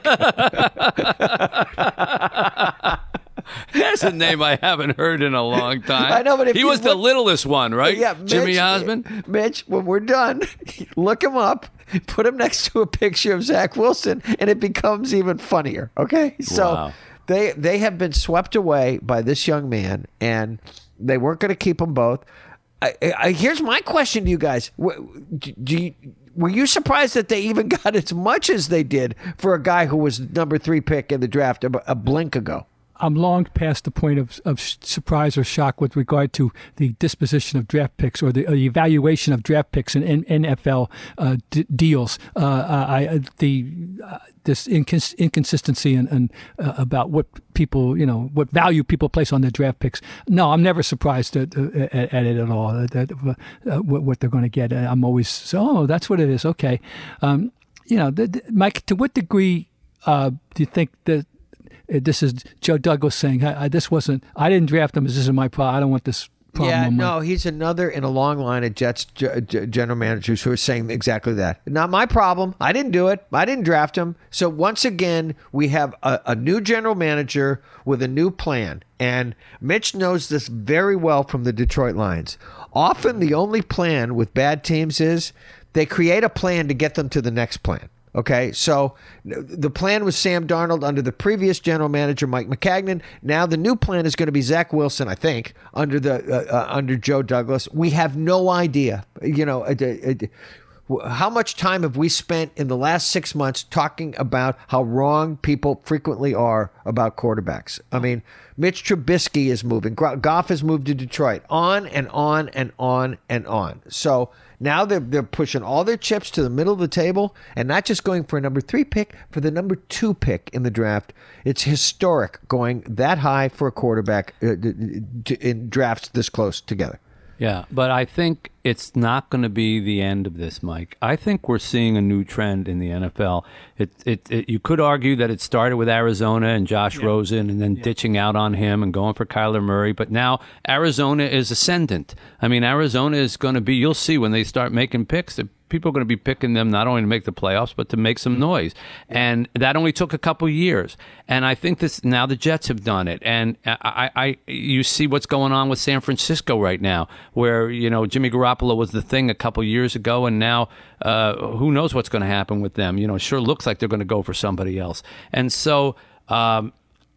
That's a name I haven't heard in a long time. I know, but if he you was the look- littlest one, right? Yeah, Mitch, Jimmy Osmond. Mitch, when we're done, look him up, put him next to a picture of Zach Wilson, and it becomes even funnier. Okay, so Wow. they they have been swept away by this young man, and they weren't going to keep them both. I, I, here's my question to you guys: do, do you, were you surprised that they even got as much as they did for a guy who was number three pick in the draft a, a blink ago? I'm long past the point of, of surprise or shock with regard to the disposition of draft picks or the, uh, evaluation of draft picks in, in N F L uh, d- deals. Uh, I, the uh, this incons- inconsistency and, and uh, about what people, you know, what value people place on their draft picks. No, I'm never surprised at, at, at it at all. That uh, what, what they're going to get. I'm always so. Oh, that's what it is. Okay, um, you know, the, the, Mike. To what degree uh, do you think that? This is Joe Douglas saying, I, I, this wasn't, I didn't draft him. This isn't my problem. I don't want this problem. Yeah, on my-" no, he's another in a long line of Jets g- g- general managers who are saying exactly that. Not my problem. I didn't do it. I didn't draft him. So once again, we have a, a new general manager with a new plan. And Mitch knows this very well from the Detroit Lions. Often the only plan with bad teams is they create a plan to get them to the next plan. Okay, so the plan was Sam Darnold under the previous general manager, Mike Maccagnan. Now the new plan is going to be Zach Wilson, I think, under the uh, uh, under Joe Douglas. We have no idea, you know, uh, uh, how much time have we spent in the last six months talking about how wrong people frequently are about quarterbacks. I mean, Mitch Trubisky is moving. Goff has moved to Detroit. On and on and on and on. So now they're, they're pushing all their chips to the middle of the table and not just going for a number three pick, for the number two pick in the draft. It's historic going that high for a quarterback uh, in drafts this close together. Yeah, but I think it's not going to be the end of this, Mike. I think we're seeing a new trend in the N F L. It, it, it you could argue that it started with Arizona and Josh yeah. Rosen and then yeah. ditching out on him and going for Kyler Murray. But now Arizona is ascendant. I mean, Arizona is going to be, you'll see when they start making picks, that people are going to be picking them not only to make the playoffs, but to make some noise. And that only took a couple years. And I think this now the Jets have done it. And I, I, you see what's going on with San Francisco right now, where, you know, Jimmy Garoppolo was the thing a couple years ago. And now uh, who knows what's going to happen with them? You know, it sure looks like they're going to go for somebody else. And so um,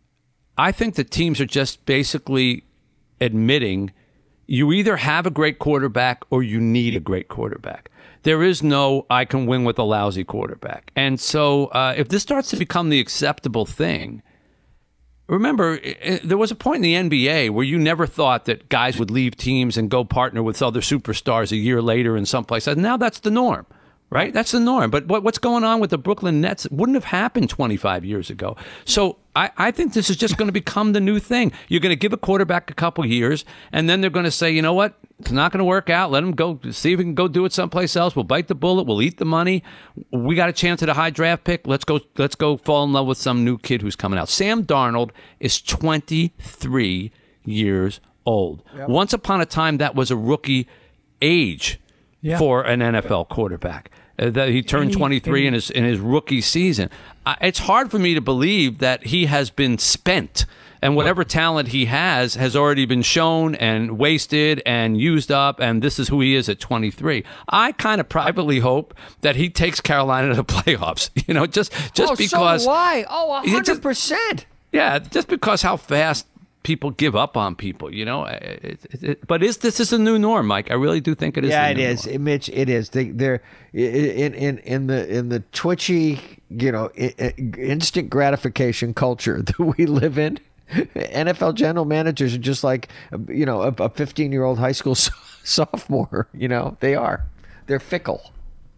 I think the teams are just basically admitting you either have a great quarterback or you need a great quarterback. There is no, I can win with a lousy quarterback. And so uh, if this starts to become the acceptable thing, remember, it, there was a point in the N B A where you never thought that guys would leave teams and go partner with other superstars a year later in someplace. And now that's the norm, right? That's the norm. But what, what's going on with the Brooklyn Nets wouldn't have happened twenty-five years ago. So I, I think this is just going to become the new thing. You're going to give a quarterback a couple years, and then they're going to say, you know what? It's not going to work out. Let him go. See if he can go do it someplace else. We'll bite the bullet. We'll eat the money. We got a chance at a high draft pick. Let's go. Let's go fall in love with some new kid who's coming out. Sam Darnold is twenty-three years old. Yep. Once upon a time, that was a rookie age yeah. for an N F L quarterback. Uh, that he turned twenty-three in his in his rookie season. Uh, it's hard for me to believe that he has been spent. And whatever talent he has has already been shown and wasted and used up, and this is who he is at twenty-three. I kind of privately hope that he takes Carolina to the playoffs. You know, just just oh, because. So why? Oh, one hundred percent. Yeah, just because how fast people give up on people. You know, it, it, it, but is this is a new norm, Mike? I really do think it is. Yeah, the it new is, norm. Mitch. It is. They, they're in in in the in the twitchy, you know, instant gratification culture that we live in. N F L general managers are just like, you know, a fifteen-year-old high school sophomore. You know, they are. They're fickle.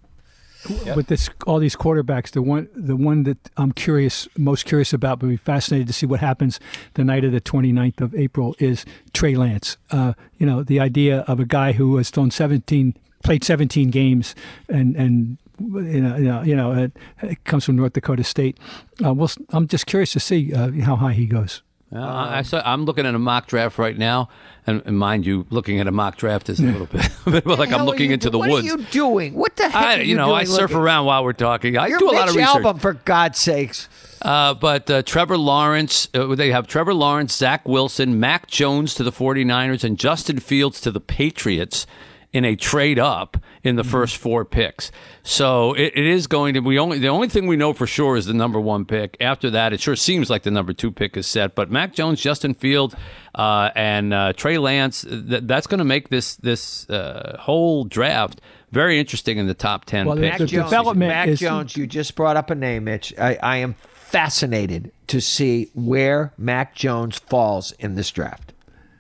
Yep. With this, all these quarterbacks, the one, the one that I'm curious, most curious about, but be fascinated to see what happens the night of the twenty-ninth of April is Trey Lance. Uh, you know, the idea of a guy who has thrown seventeen, played seventeen games, and and. You know, you know, you know it, it comes from North Dakota State. Uh, well, I'm just curious to see uh, how high he goes. Uh, actually, I'm looking at a mock draft right now, and, and mind you, looking at a mock draft is a little bit like I'm looking into the what woods. What are you doing? What the heck I, are you, you know, doing? I surf looking? around while we're talking. I You're do a Mitch lot of research. Album, for God's sakes. Uh, but uh, Trevor Lawrence, uh, they have Trevor Lawrence, Zach Wilson, Mac Jones to the forty-niners, and Justin Fields to the Patriots in a trade up in the first four picks. So it, it is going to, we only, the only thing we know for sure is the number one pick. After that, it sure seems like the number two pick is set. But Mac Jones, Justin Fields, uh, and uh, Trey Lance, th- that's going to make this this uh, whole draft very interesting in the top ten well, picks. The, the Jones, development Mac is, Jones, you just brought up a name, Mitch. I, I am fascinated to see where Mac Jones falls in this draft.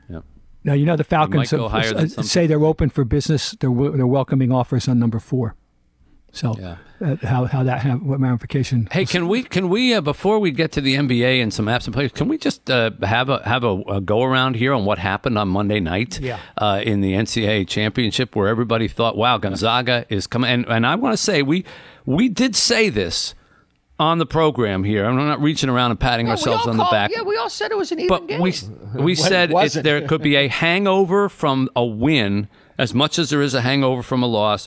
Now, you know, the Falcons go have, higher than uh, say they're open for business. They're they're welcoming offers on number four. So yeah. uh, how how that have, what ramification? Hey, can we can we uh, before we get to the N B A and some absent players, can we just uh, have a have a, a go around here on what happened on Monday night yeah. uh, in the N C double A championship, where everybody thought, "Wow, Gonzaga is coming." And and I want to say we we did say this on the program here. I'm not reaching around and patting No, ourselves on called, the back. Yeah, we all said it was an even But game. we we said it's, there could be a hangover from a win as much as there is a hangover from a loss.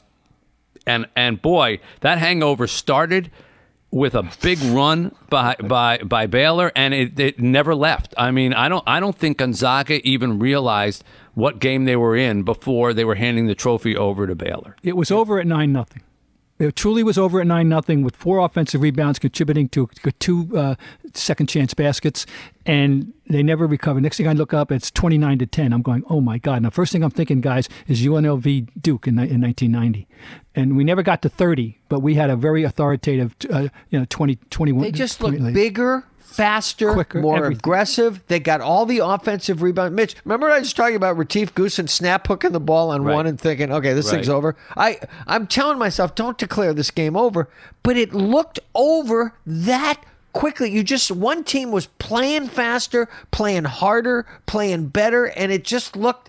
And and boy, that hangover started with a big run by by by Baylor, and it, it never left. I mean, I don't I don't think Gonzaga even realized what game they were in before they were handing the trophy over to Baylor. It was over at nine nothing. It truly was over at nine nothing with four offensive rebounds contributing to two uh, second chance baskets, and they never recovered. Next thing I look up, it's twenty-nine to ten. I'm going, oh my God. Now, first thing I'm thinking, guys, is U N L V Duke in, in nineteen ninety. And we never got to thirty, but we had a very authoritative, uh, you know, twenty, twenty-one. They just looked bigger, faster, quicker, more everything. aggressive. They got all the offensive rebound. Mitch, remember I was talking about Retief Goosen snap hooking the ball on Right. one and thinking, okay, this Right. thing's over. I, I'm telling myself, don't declare this game over. But it looked over that quickly. You just, one team was playing faster, playing harder, playing better, and it just looked,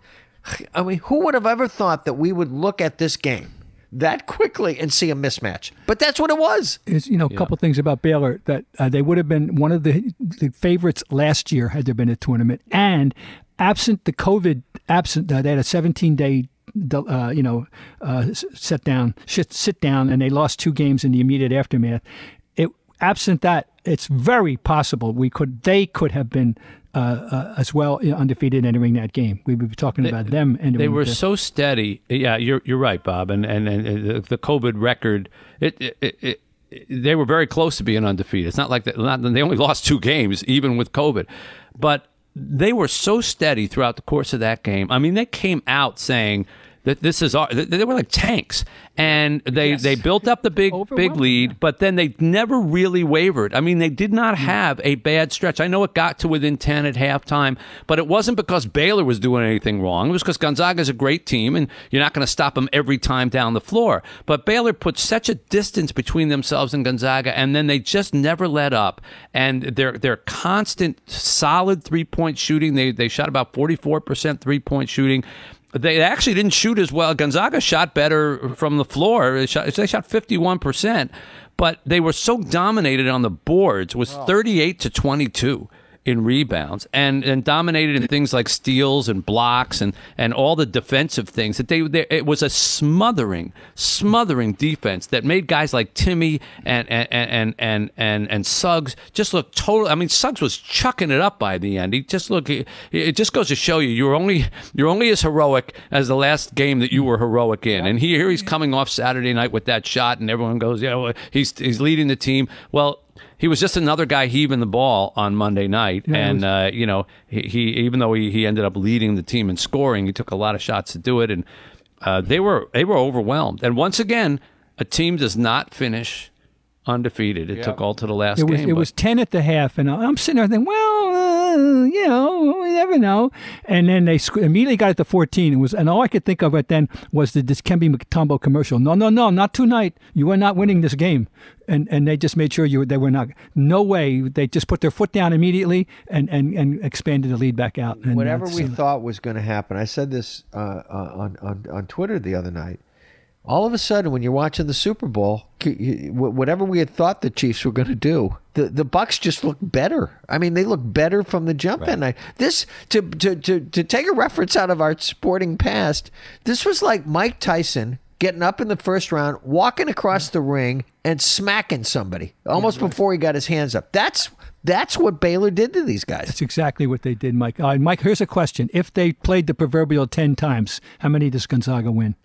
I mean, who would have ever thought that we would look at this game that quickly and see a mismatch? But that's what it was. Is you know a yeah. couple things about Baylor that uh, they would have been one of the, the favorites last year had there been a tournament, and absent the COVID, absent uh, they had a seventeen day. Uh, you know, uh, sit down, sit, sit down, and they lost two games in the immediate aftermath. It absent that, it's very possible we could they could have been uh, uh, as well undefeated entering that game. We would be talking they, about them. Entering they were the, so steady. Yeah, you're you're right, Bob. And and, and the COVID record, it, it, it, it they were very close to being undefeated. It's not like that. Not, they only lost two games, even with COVID, but they were so steady throughout the course of that game. I mean, they came out saying that this is our, they were like tanks, and they, yes. they built up the big big lead, but then they never really wavered. I mean, they did not have a bad stretch. I know it got to within ten at halftime, but it wasn't because Baylor was doing anything wrong. It was because Gonzaga is a great team, and you're not going to stop them every time down the floor. But Baylor put such a distance between themselves and Gonzaga, and then they just never let up. And their their constant, solid three-point shooting, they they shot about forty-four percent three-point shooting. They actually didn't shoot as well. Gonzaga shot better from the floor. They shot, they shot fifty-one percent, but they were so dominated on the boards. It was thirty-eight to twenty-two in rebounds, and, and dominated in things like steals and blocks and, and all the defensive things. That they, they it was a smothering, smothering defense that made guys like Timmy and and and and and, and Suggs just look total. I mean, Suggs was chucking it up by the end. He just look. It, it just goes to show you you're only you're only as heroic as the last game that you were heroic in. And here he's coming off Saturday night with that shot, and everyone goes, yeah, well, he's he's leading the team. Well, he was just another guy heaving the ball on Monday night, yeah, and was, uh, you know, he, he even though he, he ended up leading the team in scoring, he took a lot of shots to do it, and uh, they were they were overwhelmed. And once again, a team does not finish undefeated. It yeah. took all to the last it was, game. It but. was ten at the half, and I'm sitting there thinking, well, uh, you know, we never know. And then they sc- immediately got it to fourteen. It was, and all I could think of right then was the Dikembe Mutombo commercial. No, no, no, not tonight. You are not winning this game. And and they just made sure you they were not. No way. They just put their foot down immediately and, and, and expanded the lead back out. And whatever we uh, thought was going to happen, I said this uh, on, on on Twitter the other night. All of a sudden, when you're watching the Super Bowl, whatever we had thought the Chiefs were going to do, the, the Bucs just look better. I mean, they look better from the jump. Right. And I, this to, to to to take a reference out of our sporting past, this was like Mike Tyson getting up in the first round, walking across the ring, and smacking somebody almost yeah, right. before he got his hands up. That's that's what Baylor did to these guys. That's exactly what they did, Mike. Uh, Mike, here's a question: if they played the proverbial ten times, how many does Gonzaga win?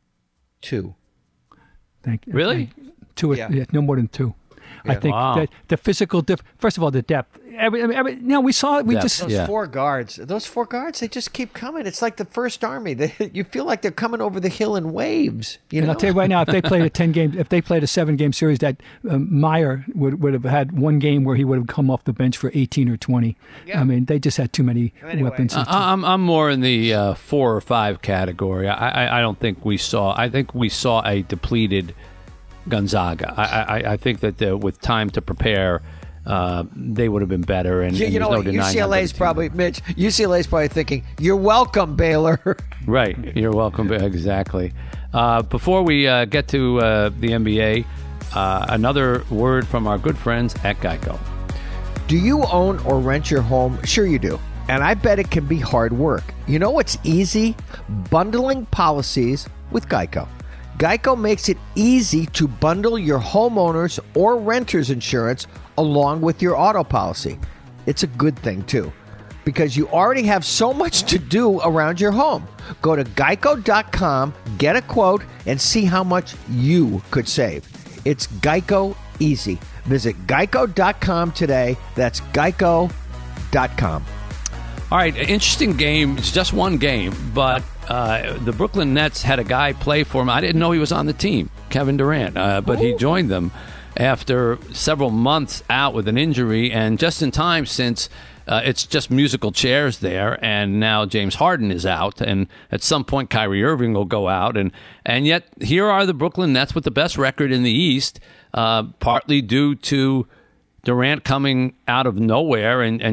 Two. Thank you. Really? Two. Yeah. Yeah, no more than two. Yeah. I think Wow. that the physical diff. First of all, the depth. Every, every, you know, we saw it. We Depth, just Those Yeah. four guards, those four guards, they just keep coming. It's like the First Army. They, you feel like they're coming over the hill in waves. You and know? I'll tell you right now, if they played a ten game, if they played a seven game series, that um, Meyer would would have had one game where he would have come off the bench for eighteen or twenty. Yeah. I mean, they just had too many Anyway. weapons. Uh, I'm I'm more in the uh, four or five category. I, I I don't think we saw. I think we saw a depleted Gonzaga. I I, I think that uh, with time to prepare, uh, they would have been better. And, You, and you there's know no what? denying U C L how good A's the team probably, Mitch, U C L A's probably thinking, you're welcome, Baylor. Right. You're welcome. Exactly. Uh, before we uh, get to uh, the N B A, uh, another word from our good friends at Geico. Do you own or rent your home? Sure you do. And I bet it can be hard work. You know what's easy? Bundling policies with Geico. Geico makes it easy to bundle your homeowner's or renter's insurance along with your auto policy. It's a good thing, too, because you already have so much to do around your home. Go to geico dot com, get a quote, and see how much you could save. It's Geico easy. Visit geico dot com today. That's geico dot com. All right, interesting game. It's just one game, but uh, the Brooklyn Nets had a guy play for him. I didn't know he was on the team, Kevin Durant, uh, but he joined them after several months out with an injury, and just in time since uh, it's just musical chairs there, and now James Harden is out, and at some point Kyrie Irving will go out, and, and yet here are the Brooklyn Nets with the best record in the East, uh, partly due to Durant coming out of nowhere and, and just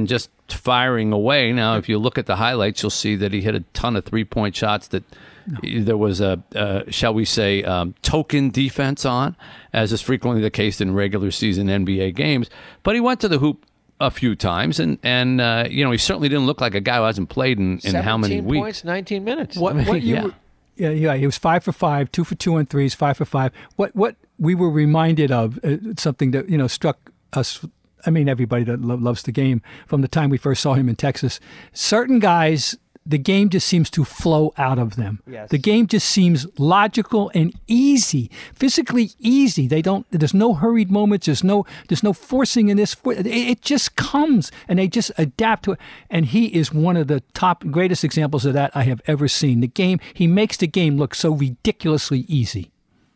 firing away. Now, if you look at the highlights, you'll see that he hit a ton of three-point shots that no. there was a, uh, shall we say, um, token defense on, as is frequently the case in regular season N B A games. But he went to the hoop a few times, and, and uh, you know, he certainly didn't look like a guy who hasn't played in, in how many weeks. points, nineteen minutes. What, I mean, what you yeah. were, yeah, yeah, he was five for five, two for two on threes, five for five. What what we were reminded of, uh, something that, you know, struck us, I mean, everybody that lo- loves the game from the time we first saw him in Texas. Certain guys, the game just seems to flow out of them. Yes. The game just seems logical and easy, physically easy. They don't. There's no hurried moments. There's no. There's no forcing in this. It, it just comes, and they just adapt to it. And he is one of the top, greatest examples of that I have ever seen. The game. He makes the game look so ridiculously easy.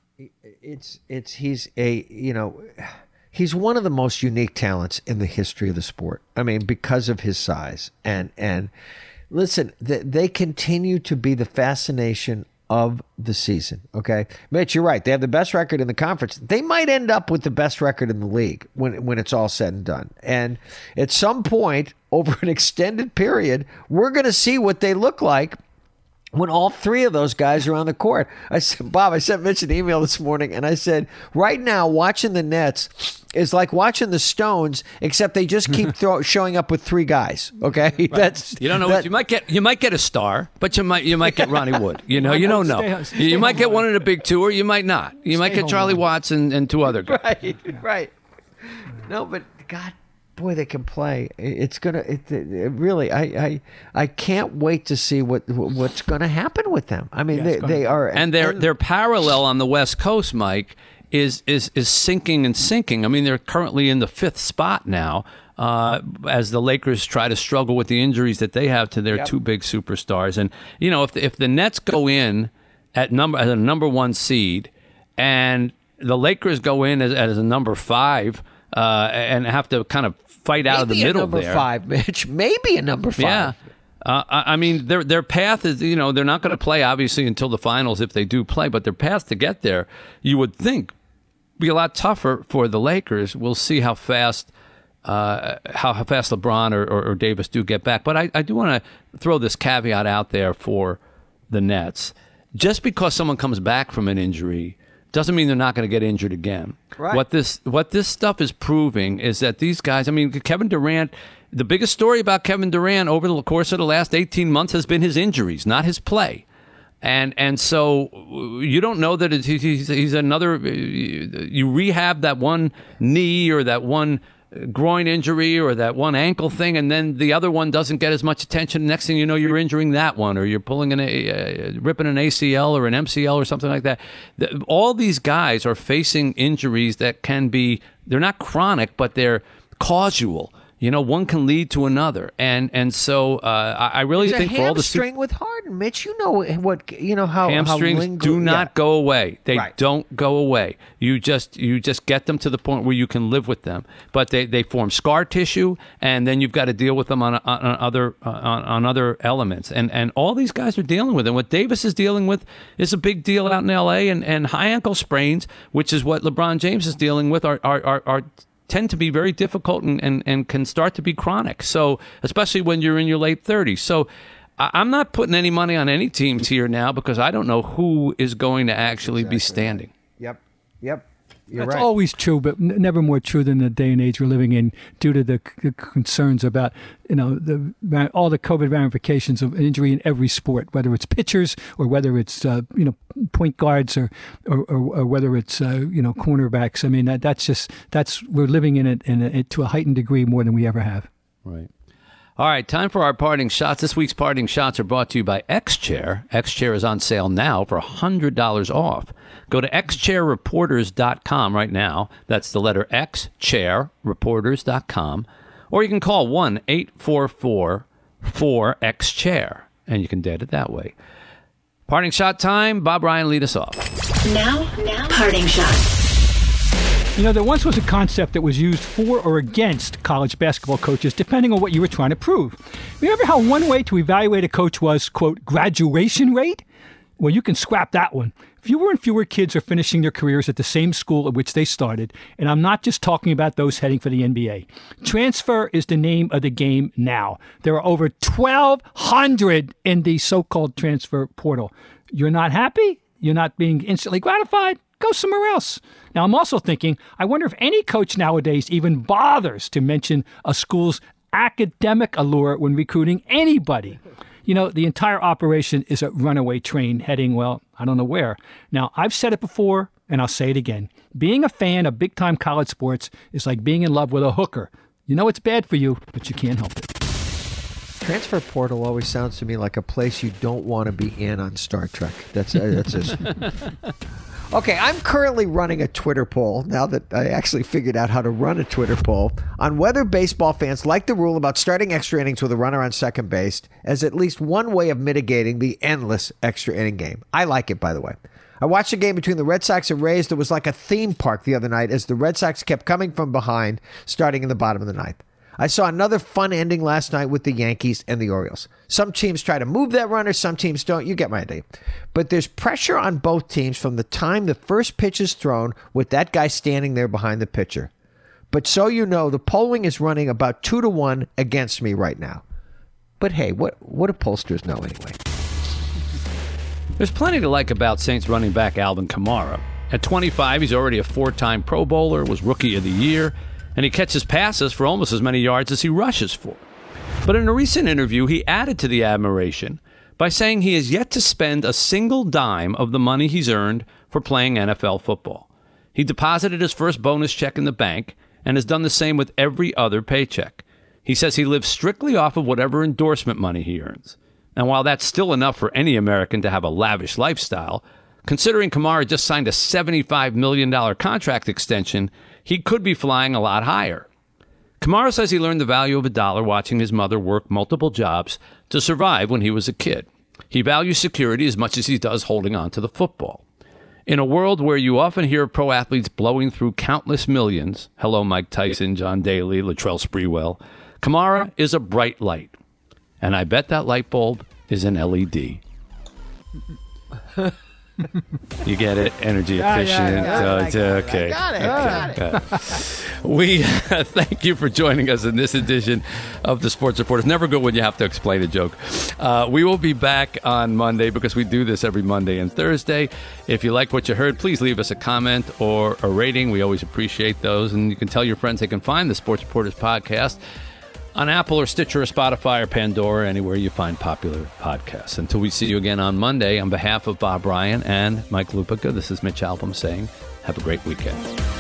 It's it's he's a you know. He's one of the most unique talents in the history of the sport. I mean, because of his size. And, and listen, th- they continue to be the fascination of the season, okay? Mitch, you're right. They have the best record in the conference. They might end up with the best record in the league when, when it's all said and done. And at some point, over an extended period, we're going to see what they look like when all three of those guys are on the court. I said, Bob, I sent Mitch an email this morning, and I said, right now, watching the Nets is like watching the Stones, except they just keep throw, showing up with three guys. Okay, right. That's you don't know. That, what, you might get you might get a star, but you might you might get Ronnie Wood. You know, you don't know. Stay, stay you might get home, one in the big two, or you might not. You stay might get Charlie home. Watson and two other guys. Right, right. No, but God. Boy, they can play. It's gonna. It, it really. I, I. I can't wait to see what what's gonna happen with them. I mean, Yeah, they, gonna, they are. And their their parallel on the West Coast, Mike, is is is sinking and sinking. I mean, they're currently in the fifth spot now, uh, as the Lakers try to struggle with the injuries that they have to their Yep. two big superstars. And you know, if the, if the Nets go in at number as a number one seed, and the Lakers go in as, as a number five, uh, and have to kind of fight out of the maybe middle a number there. five, Mitch. Maybe a number five. Yeah. Uh, I I mean, their their path is, you know, they're not going to play, obviously, until the finals if they do play, but their path to get there, you would think, be a lot tougher for the Lakers. We'll see how fast uh, how, how fast LeBron or, or, or Davis do get back. But I, I do want to throw this caveat out there for the Nets. Just because someone comes back from an injury doesn't mean they're not going to get injured again. Right. What this what this stuff is proving is that these guys, I mean, Kevin Durant, the biggest story about Kevin Durant over the course of the last eighteen months has been his injuries, not his play. And and so you don't know that it's, he's, he's another, you rehab that one knee or that one groin injury or that one ankle thing, and then the other one doesn't get as much attention. Next thing you know, you're injuring that one, or you're pulling an a, uh, ripping an A C L or an M C L or something like that. The, all these guys are facing injuries that can be, they're not chronic, but they're causal. You know, one can lead to another, and and so uh, I, I really There's think a for all the hamstring with Harden, Mitch. You know what? You know how hamstrings how linger- do not yeah. go away. They Right. don't go away. You just you just get them to the point where you can live with them. But they, they form scar tissue, and then you've got to deal with them on on, on other uh, on, on other elements. And and all these guys are dealing with it. What Davis is dealing with is a big deal out in L A. And, and high ankle sprains, which is what LeBron James is dealing with, are are are. are tend to be very difficult and, and, and can start to be chronic. So, especially when you're in your late thirties. So, I, I'm not putting any money on any teams here now because I don't know who is going to actually Exactly be standing. Yep. Yep. You're That's right. always true, but n- never more true than the day and age we're living in, due to the, c- the concerns about, you know, the ra- all the COVID ramifications of injury in every sport, whether it's pitchers or whether it's uh, you know point guards or or, or, or whether it's uh, you know cornerbacks. I mean, that, that's just that's we're living in it, in it to a heightened degree more than we ever have. Right. All right, time for our parting shots. This week's parting shots are brought to you by X-Chair. X-Chair is on sale now for one hundred dollars off. Go to x chair reporters dot com right now. That's the letter X, chair reporters dot com. Or you can call one eight four four four X chair, and you can get it that way. Parting shot time. Bob Ryan, lead us off. Now, now, parting shots. You know, there once was a concept that was used for or against college basketball coaches, depending on what you were trying to prove. Remember how one way to evaluate a coach was, quote, graduation rate? Well, you can scrap that one. Fewer and fewer kids are finishing their careers at the same school at which they started, and I'm not just talking about those heading for the N B A. Transfer is the name of the game now. There are over twelve hundred in the so-called transfer portal. You're not happy? You're not being instantly gratified? Go somewhere else. Now, I'm also thinking, I wonder if any coach nowadays even bothers to mention a school's academic allure when recruiting anybody. You know, the entire operation is a runaway train heading, well, I don't know where. Now, I've said it before, and I'll say it again. Being a fan of big-time college sports is like being in love with a hooker. You know it's bad for you, but you can't help it. Transfer portal always sounds to me like a place you don't want to be in on Star Trek. That's uh, that's just... Okay, I'm currently running a Twitter poll, now that I actually figured out how to run a Twitter poll, on whether baseball fans like the rule about starting extra innings with a runner on second base as at least one way of mitigating the endless extra inning game. I like it, by the way. I watched a game between the Red Sox and Rays that was like a theme park the other night as the Red Sox kept coming from behind, starting in the bottom of the ninth. I saw another fun ending last night with the Yankees and the Orioles. Some teams try to move that runner, some teams don't. You get my idea. But there's pressure on both teams from the time the first pitch is thrown with that guy standing there behind the pitcher. But so you know, the polling is running about two to one against me right now. But hey, what, what do pollsters know anyway? There's plenty to like about Saints running back Alvin Kamara. At twenty-five, he's already a four-time Pro Bowler, was Rookie of the Year, and he catches passes for almost as many yards as he rushes for. But in a recent interview, he added to the admiration by saying he has yet to spend a single dime of the money he's earned for playing N F L football. He deposited his first bonus check in the bank and has done the same with every other paycheck. He says he lives strictly off of whatever endorsement money he earns. And while that's still enough for any American to have a lavish lifestyle, considering Kamara just signed a seventy-five million dollars contract extension, he could be flying a lot higher. Kamara says he learned the value of a dollar watching his mother work multiple jobs to survive when he was a kid. He values security as much as he does holding on to the football. In a world where you often hear pro athletes blowing through countless millions, hello Mike Tyson, John Daly, Latrell Sprewell, Kamara is a bright light. And I bet that light bulb is an L E D. You get it? Energy efficient. Yeah, yeah, yeah. So, okay. I got it. I got it. We uh, thank you for joining us in this edition of the Sports Report. It's never good when you have to explain a joke. Uh, we will be back on Monday because we do this every Monday and Thursday. If you like what you heard, please leave us a comment or a rating. We always appreciate those. And you can tell your friends they can find the Sports Reporters podcast on Apple or Stitcher or Spotify or Pandora, anywhere you find popular podcasts. Until we see you again on Monday, on behalf of Bob Ryan and Mike Lupica, this is Mitch Albom saying, have a great weekend.